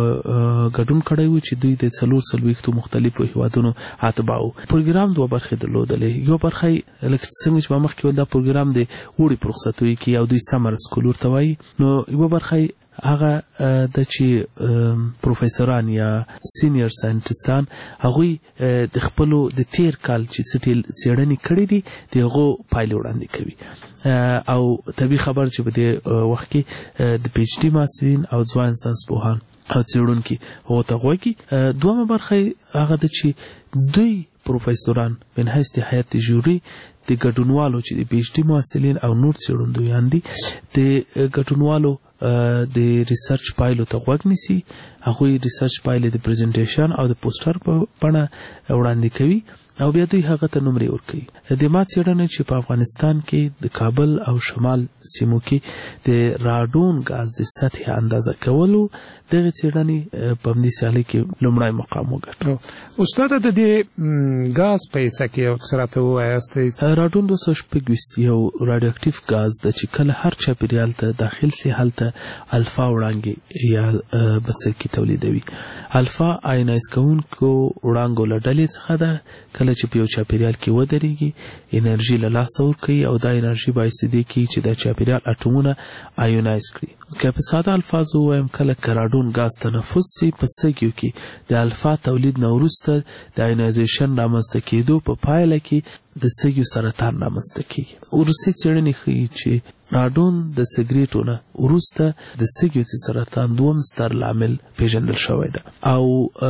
Speaker 7: ګډون کړی و چې دوی د څلور څلوېښتو مختلفو هیوادونو اتباع وو. پروګرام دوه برخې درلودلې. یو برخه لکه څنګه چې ما مخکې ویل دا پروګرام د اوړي په رخصتیو کې او دوی سمر سکول ورته وایي، نو یوه برخه هغه د چې پروفیسوران یا سینیر ساینټیسټان هغوی د خپلو د تیر کال چې څه څېړنې کړې دي د هغو پایلې وړاندې کوي او طبیعي خبر چې په دې وخت کې د پی ایچ ډي محصلین او ځوان ساینسپوهان او څېړونکي هغو ته غوږ. دویمه برخه هغه ده چې دوی پروفیسوران من حیث د هیئت ژوري د ګډونوالو چې د پی ایچ ډي محصلین او نور څېړندویان دي د ګډونوالو د ریسرچ پایلو ته غوږ نیسي. هغوی ریسرچ پایلې د پریزنټیشن او د پوسټر په بڼه وړاندې کوي او بیا دوی هغه ته نمرې ورکوي. د ما څېړنه چې په افغانستان کې د کابل او شمال سیمو کې د راډون غاز د سطحې اندازه کولو دغه څېړنې په همدې سیالۍ کې لومړی مقام وګټه.
Speaker 6: استاده د دې غاز په حصه کې یو څه راته ووایاستئ.
Speaker 7: راډون دوه سوه شپږ ویشت یو راډیو اکټیف غاز ده چې کله هر چاپیریال ته داخل سي هلته الفا وړانګې یا بڅرکي تولیدوي. الفا آینایز کوونکو وړانګو له ډلې څخه ده، کله کله چې په یو چاپیریال کې ودرېږي انرژي له لاسه ورکوي او دا انرژي باعث دې کیږي چې د چاپیریال اټومونه آیونایز کړي. که په ساده الفاظو ووایم کله که راډون ګاز تنفس سي په سږیو کې د الفا تولید نه وروسته د آیونایزیشن رامنځته کېدو په پایله کې د سږیو سرطان رامنځته کېږي. وروستۍ څېړنې ښیي چې راډون د سګریټو نه وروسته د سږیو د سرطان دوم ستر لامل پیژندل شوی ده او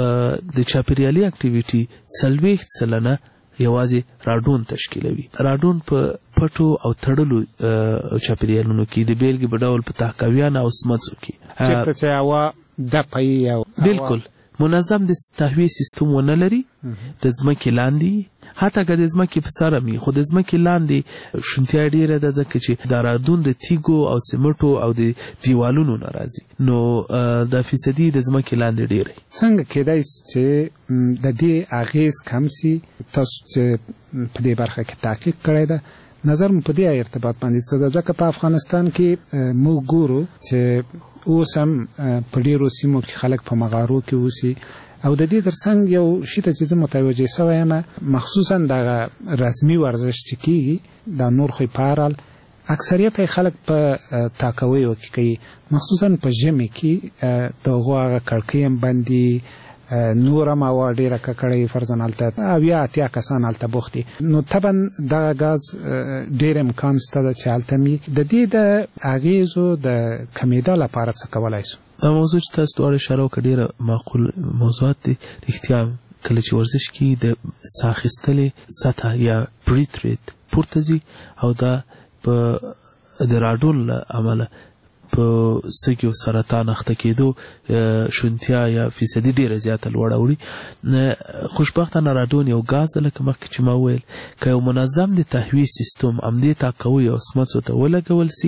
Speaker 7: د چاپیریالي اکټیویټي څلوېښت سلنه یوازې راډون تشکیلوي. راډون په پټو او تړلو چاپیریالونو کې د بیلګې په ډول په تهکویانو او سمڅو کې
Speaker 6: چېرته چې هوا دپایي او
Speaker 7: بالکل منظم د تهویې سیستم ونه لري د ځمکې لاندې حتی که د ځمکې په سر هم خو د ځمکې لاندې شونتیا ډېره ده ځکه چې دا راډون د تیږو او سمټو او د دیوالونو نه راځي نو دا فیصدي د ځمکې لاندې ډېره.
Speaker 6: څنګه کېدای سي چې د دې اغېز کم سي؟ تاسو چې په دې برخه کې تحقیق کړی ده نظر مو په دې ارتباط باندې څه ده؟ ځکه په افغانستان کې موږ ګورو چې اوس هم په ډېرو سیمو کې خلک په مغارو کې اوسي او د دې ترڅنګ یو شي ته چې زه متوجه سوی یم مخصوصا دغه رسمي ورزش چې کېږي دا نور خو یې پارال اکثریت خلک په تاکویو کې کوي مخصوصا په ژمي کې د هغو هغه کړکۍ هم بندي نور هم هوا ډېره ککړه فرضاً هلته اویا اتیا کسان هلته بوخت دي نو طبعا دغه ګاز ډېر امکان شته ده چې هلته وي. د دې د اغېزو د کمېدا لپاره څه کولی شو؟
Speaker 7: دا موضوع چې تاسو دواړه اشاره وکړه ډېره معقول موضوعات دي. رښتیا کله چې ورزش کې د ساه اخیستلې سطحه یا بریت ریت پورته ځي او دا په د راډون له امله په سږیو سرطان اخته کېدو شونتیا یا فیصدي ډېره زیاته لوړه وړي. خوشبختانه راډون یو ګاز ده لکه مخکې چې ما وویل که یو منظم د تهویې سیستم همدې تاکوي او سمڅو ته ولګول سي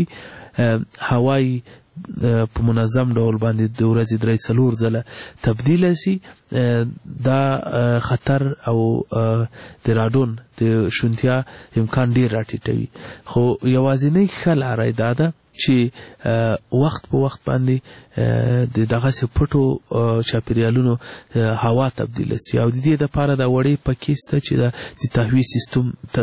Speaker 7: هوایي په منظم ډول باندې د ورځې درې څلور ځله تبدیله سي دا خطر او د راډون د شونتیا امکان ډېر راټیټوي. خو یوازینۍ ښه لاره دا ده چې وخت په وخت باندې د دغسې پټو چاپیریالونو هوا تبدیله سي او د دې دپاره دا وړې پکې شته چې د تهویې سیستم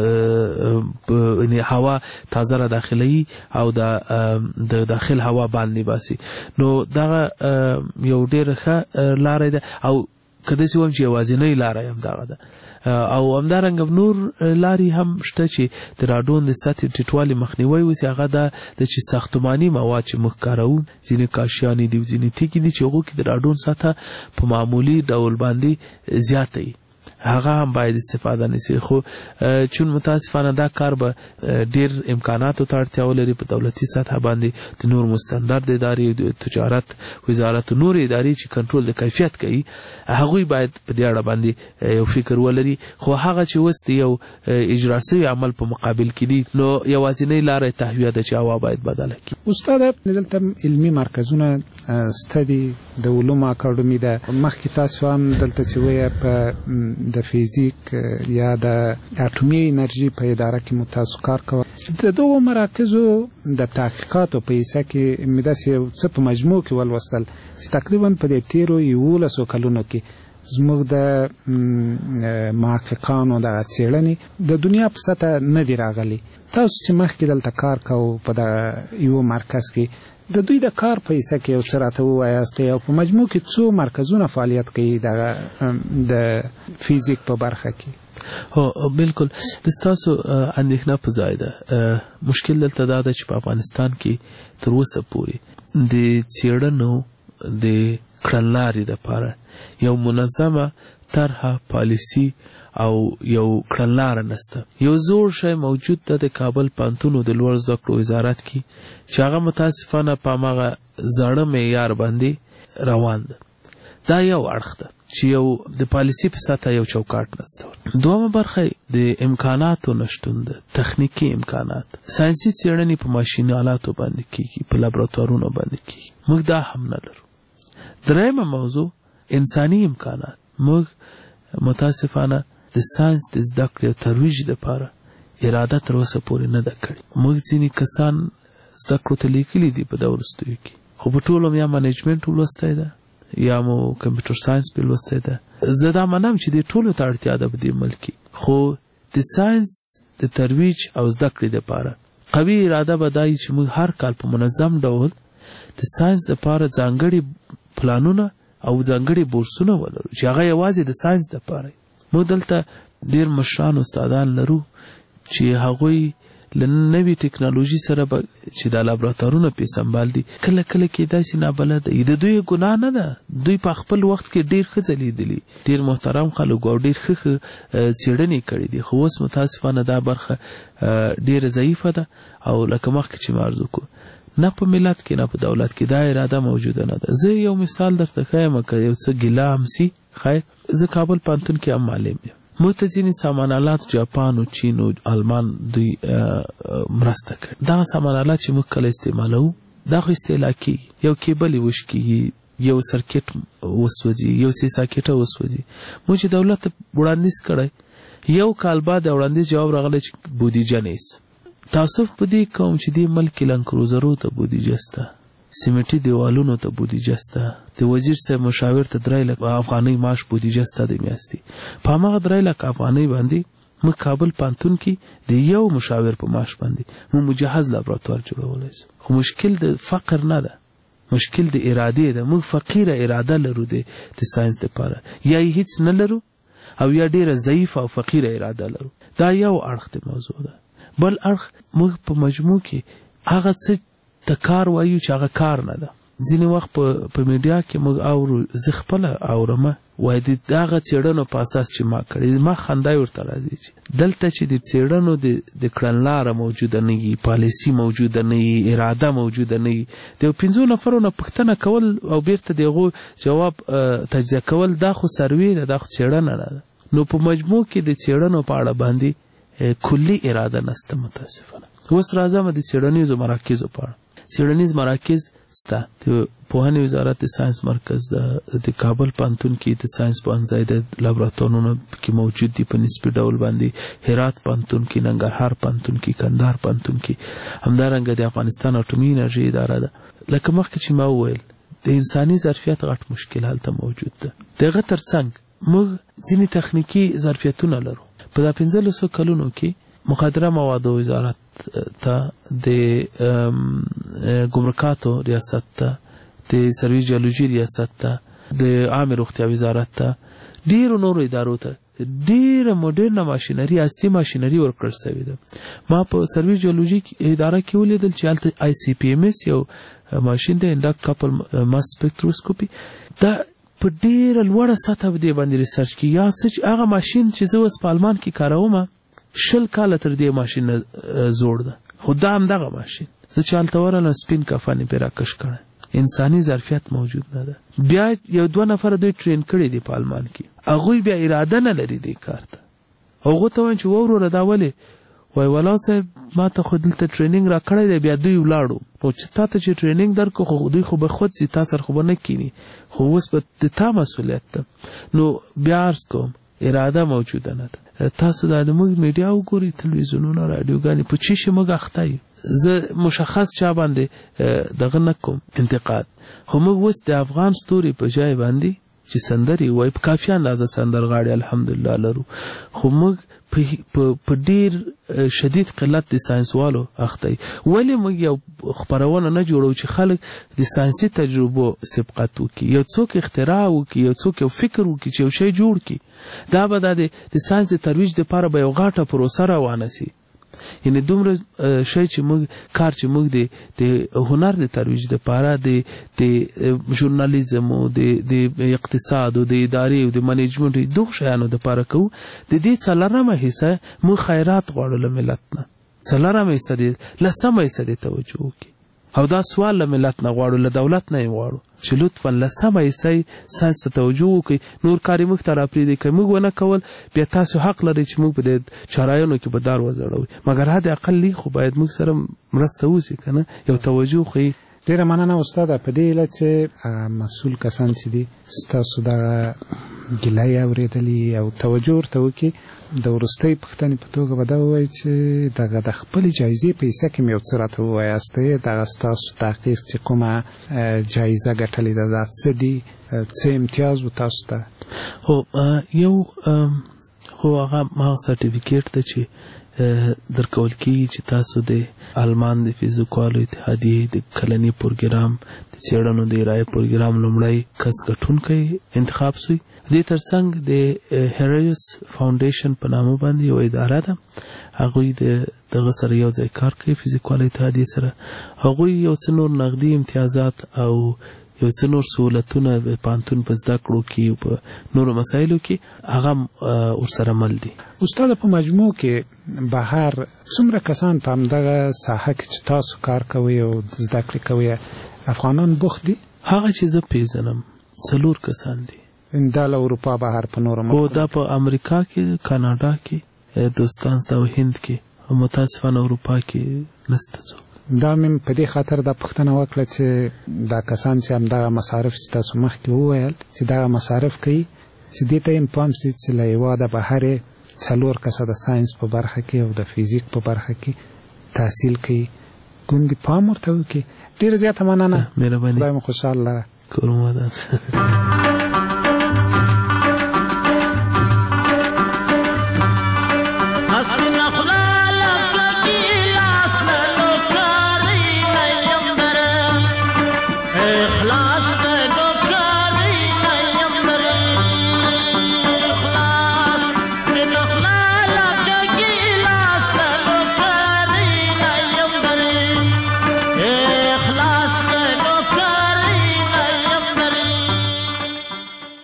Speaker 7: هوا تازه را داخلوي او د داخل هوا باندې باسي نو دغه یو ډېره ښه لاره ده او که داسې وایم چې یوازینۍ لاره یې همدغه ده او همدارنګه نور لارې هم شته چې د راډون د سطحې ټیټوالي مخنیوی وسي. هغه دا د چې ساختماني مواد چې موږ کاروو ځینې کاشیانې دي ځینې تیږې دي چې هغو کې د راډون سطحه په معمولي ډول باندې زیاته وي هغه هم باید استفاده نشي. خو چون متاسفانه دا کار به ډیر امکاناتو ته اړتیا ولري په دولتي سطح باندې د نور مستندرد ادارې د تجارت وزارت نور ادارې چې کنټرول د کیفیت کوي هغه باید په دې اړه باندې یو فکر ولري. خو هغه چې وست یو اجرا شوی عمل په مقابل کې دي نو یوازینۍ لارې تهویه د چې هوا باید بدله کړي.
Speaker 6: استاد دلته علمي مرکزونه ستدي د علوم اکاډمي ده مخکې تاسو هم دلته چې وایي په د فیزیک یا د اټومي انرژي په اداره کې متاسو کار کوي. د دوه مراکزو د تحقیقاتو په حصہ کې مداسې څه په مجموع کې ولوستل چې تقریبا په دې تیرو یولسو کلونو کې زموږ د محققانو د څېړنې د دنیا په سطح نه دي راغلي. تاسو چې مخکې دلته کار کوو په د یو مرکز کې د دوی د کار په حصہ کې یو څه راته ووایاست او په مجموع کې څو مرکزونه فعالیت کوي د فیزیک په برخه کې؟
Speaker 7: هو بالکل د ستاسو اندېښنه په ځای ده. مشکل دلته دا ده چې په افغانستان کې تر اوسه پورې د څېړنو د کړنلارې دپاره یو منظمه طرحه پالیسي او یو کړنلاره نسته. یو زوړ شی موجود ده د کابل پوهنتون د لوړ زده کړو وزارت کې چې هغه متاسفانه په هماغه زاړه معیار باندې روان ده. دا یو اړخ ده چې یو د پالیسي په سطحه یو چوکاټ نسته. دومره برخه د امکاناتو نشتون ده، تخنیکی امکانات. ساینسي څېړنې په ماشیني آلاتو باندې کیږي، په لابراتوارونو باندې کیږي. موږ دا هم نه لرو. درېیمه موضوع انساني امکانات. موږ متاسفانه د ساینس د زده کړې او ترویج لپاره اراده تر اوسه پورې نه ده کړې. موږ ځینې کسان زده کړو ته لیکلي دي په دا وروستیو کې، خو په ټولو یا منیجمنټ ولوستی ده یا مو کمپیوټر ساینس پې لوستی ده زه دا منم چې د ټولو ته اړتیا ده په دې ملک خو د ساينس د ترویج او زده کړې لپاره قوي اراده به دا وي چې موږ هر کال په منظم ډول د ساينس لپاره ځانګړي پلانونه او ځانګړي بورسونه ولرو چې هغه یوازې د ساينس لپاره. موږ دلته ډېر مشران استادان لرو چې هغوی له نوې ټکنالوژي سره به چې دا لابراتوارونه پې سمبال دي کله کله کېدای شي نابلده وي. د دوی ګناه نه ده، دوی په خپل وخت کې ډېر ښه ځلیدلي، ډېر محترم خلک او ډېر ښه ښه څېړنې کړي دي، خو اوس متاسفانه دا برخه ډېره ضعیفه ده او لکه مخکې چې ما عرض وکړو نه په ملت کې نه په دولت کې دا اراده موجوده نه ده. زه یو مثال درته ښیم که یو څه ګیله هم سي خیر زه کابل پوهنتون کې هم معلم یم. موږ ته ځینې سامان آلات جاپان او چین او آلمان دوی مرسته کړي. دغه سامان آلات چې موږ کله استعمالوو دا خو استهلاکي یو کیبل یې وشکېږي، یو سرکټ وسوځي، یو سی ساکټه وسوځي. موږ چې دولت وړاندیز کړی یو کال بعد وړاندیز جواب راغلی چې بودیجه نیست. تاسف په دې کوم چې دې ملک کې لنکروزرو ته بودیجه سته، سیمټي دیوالونو ته بودیجه سته، د وزیر صاحب مشاور ته درې لک افغانۍ معاش بودیجه سته د میاشتې. په هماغه درې لک افغانۍ باندې موږ کابل پوهنتون کې د یو مشاور په معاش باندې موږ مجهز لابراتوار جوړولی شو. خو مشکل د فقر نه ده، مشکل د ارادې ده. موږ فقیره اراده لرو د ساينس لپاره، یا یې هیڅ نه لرو او یا ډېره ضعیفه او فقیره اراده لرو. دا یو اړخ د موضوع ده. بل اړخ موږ په مجموع کې هغه څه ته کار وایو چې هغه کار نه ده. ځینې وخت په میډیا کې موږ اورو، زه خپله اورمه وایي د هغه څېړنو په اساس چې ما کړی، ما خندا ورته راځي چې دلته چې د څېړنو د کړنلاره موجوده نه وي، پالیسي موجوده نه وي، اراده موجوده نه وي، د یو پنځو نفرو نه پوښتنه کول او بیرته د هغو جواب تجزیه کول دا خو سروې ده، دا خو څېړنه نه ده. نو په مجموع کې د څېړنو په اړه باندې کلی اراده نسته متاسفانه. اوس راځم د څېړنیزو مراکزو په اړه. څېړنیز مراکز سته، د پوهنې وزارت د ساينس مرکز د کابل پوهنتون کې د ساينس پوهنځای د لابراتوارونو کې موجود دي په نسبي ډول باندې، هرات پوهنتون کې، ننګرهار پوهنتون کې، کندهار پوهنتون کې، همدارنګه د افغانستان اټومي انرژي اداره ده. لکه مخکې چې ما وویل د انساني ظرفیت غټ مشکل هلته موجود ده. دغه ترڅنګ موږ ځینې تخنیکي ظرفیتونه لرو. په دا پنځلسو کلونو کې مخدره موادو وزارت ته، د ګمرکاتو ریاست ته، د سرویس جیولوژي ریاست ته، د عامه روغتیا وزارت ته، ډیرو نورو ادارو ته ډیره موډرنه ماشینري، اصلي ماشینري ورکړل شوې ده. ما په سرویس جیولوژي اداره کې ولیدل چې هلته آی سی پی ایم ایس یو ماشین دی، انډکټ کپل ماس سپیکټروسکوپي، دا په ډیره لوړه سطحه په دې باندې ریسرچ کوي. یا څه چې هغه ماشین چې زه اوس په آلمان کې کارومه شل کاله تر دې ماشین زوړ ده، خو دا همدغه ماشین زه چې هلته ورغلم سپین کفن یې پرې راکش کړی. انساني ظرفیت موجود نه ده. بیا یو دوه نفره دوی ټرین کړي دي په آلمان کې، هغوی بیا اراده نه لري دې کار ته. هغو ته وایم چې ووروره دا ولې؟ وایي ولا صاحب ما ته خو دلته ټریننګ را کړی دی، بیا دوی ولاړو. نو چې تا ته چې ټریننګ درکړو خو دوی خو به خود ځي، تا سره خو به نه کیني، خو اوس به د تا مسؤلیت ده. نو بیا عرض کوم اراده موجوده نه ده. تاسو دا د موږ میډیا وګورئ، تلویزیونونه، راډیوګانې، په چی شي موږ اخته یو. زه مشخص چا باندې دغه نه کوم انتقاد، خو موږ اوس د افغان ستوري په ځای باندې چې سندرې وایي په کافي اندازه سندرغاړي الحمدلله لرو، خو موږ په ډیر شدید قلت د ساينسوالو اخته یو. ولې موږ یو خپرونه نه جوړو چې خلک د ساينسي تجربو سبقت وکړي، یو څوک اختراع وکړي، یو څوک یو فکر وکړي چې یو شی جوړ کړي. دا به د ساينس د ترویج لپاره به یو غاټه پروسه روانه سي. یعنی دومره شی چې موږ کار چې موږ د هنر د ترویج لپاره د ژورنالیزم او د اقتصاد او د ادارې او د منیجمنت دغه شیانو لپاره کوو، د دې څلورمه حصه موږ خیرات غواړو له ملت نه، څلورمه حصه د لسمه حصه د توجه وکړي. او دا سوال له ملت نه غواړو، له دولت نه یې غواړو چې لطفا لسمه حصه ساینس ته توجه وکړي. نور کار یې موږ ته راپرېږدي، که موږ ونه کول بیا تاسو حق لرئ چې موږ په دې چارایانو کې به دار وځړوئ، مګر حد اقل لیک خو باید موږ سره مرسته وشي که نه، یو توجه خو یې.
Speaker 6: ډېره مننه استاده. په دې علت چې مسؤل کسان چې دي ستاسو دغه ګیله یې اورېدلي او توجه ورته وکړي، د وروستۍ پوښتنې په توګه به دا ووایي چې دغه د خپلې جایزې په حصه کې مې یو څه راته ووایاستئ، دغه ستاسو تحقیق چې کومه جایزه ګټلې ده دا څه دي، څه امتیاز و تاسو ته؟
Speaker 7: خو یو خو هغه ما سرټیفیکیټ ته چې درکول کیږي چې تاسو د آلمان د فزیکالو اتحادیې د کلني پروګرام د څېړنو د ارایې پروګرام لومړی کس ګټونکی انتخاب سوی. دې ترڅنګ د هریوس فاونډیشن په نامه باندې یو اداره ده، هغوی د دغه سره یو ځای کار کوي، فزیکالو اتحادیې سره. هغوی یو څه نور نقدي امتیازات او یو څه نور سهولتونه په پانتون په زده کړو کې په نورو مسایلو کې هغه ورسره مل دي.
Speaker 6: استاد، په مجموع کې بهر څومره کسان په همدغه ساحه کې چې تاسو کار کوئ او زده کړې کوئ افغانان بوخت دي؟
Speaker 7: هغه چې زه پیژنم څلور کسان دي.
Speaker 6: دا له اروپا بهر په نورو
Speaker 7: ملکونو؟ دا په امریکا کې، کاناډا کې، دوستان او هند کې، متاسفانه اروپا کې نشته څوک.
Speaker 6: دا مې په دې خاطر دا پوښتنه وکړه چې دا کسان چې همدغه مصارف چې تاسو مخکې وویل چې دغه مصارف کوي، چې دې ته یې پام سي چې له هېواده بهر یې څلور کسه د ساینس په برخه کې او د فزیک په برخه کې تحصیل کوي، ګوندې پام ورته وکړي. ډېره زیاته مننه،
Speaker 7: مهرباني،
Speaker 6: خدای مو خوشحال لره.
Speaker 7: کور مو ودان.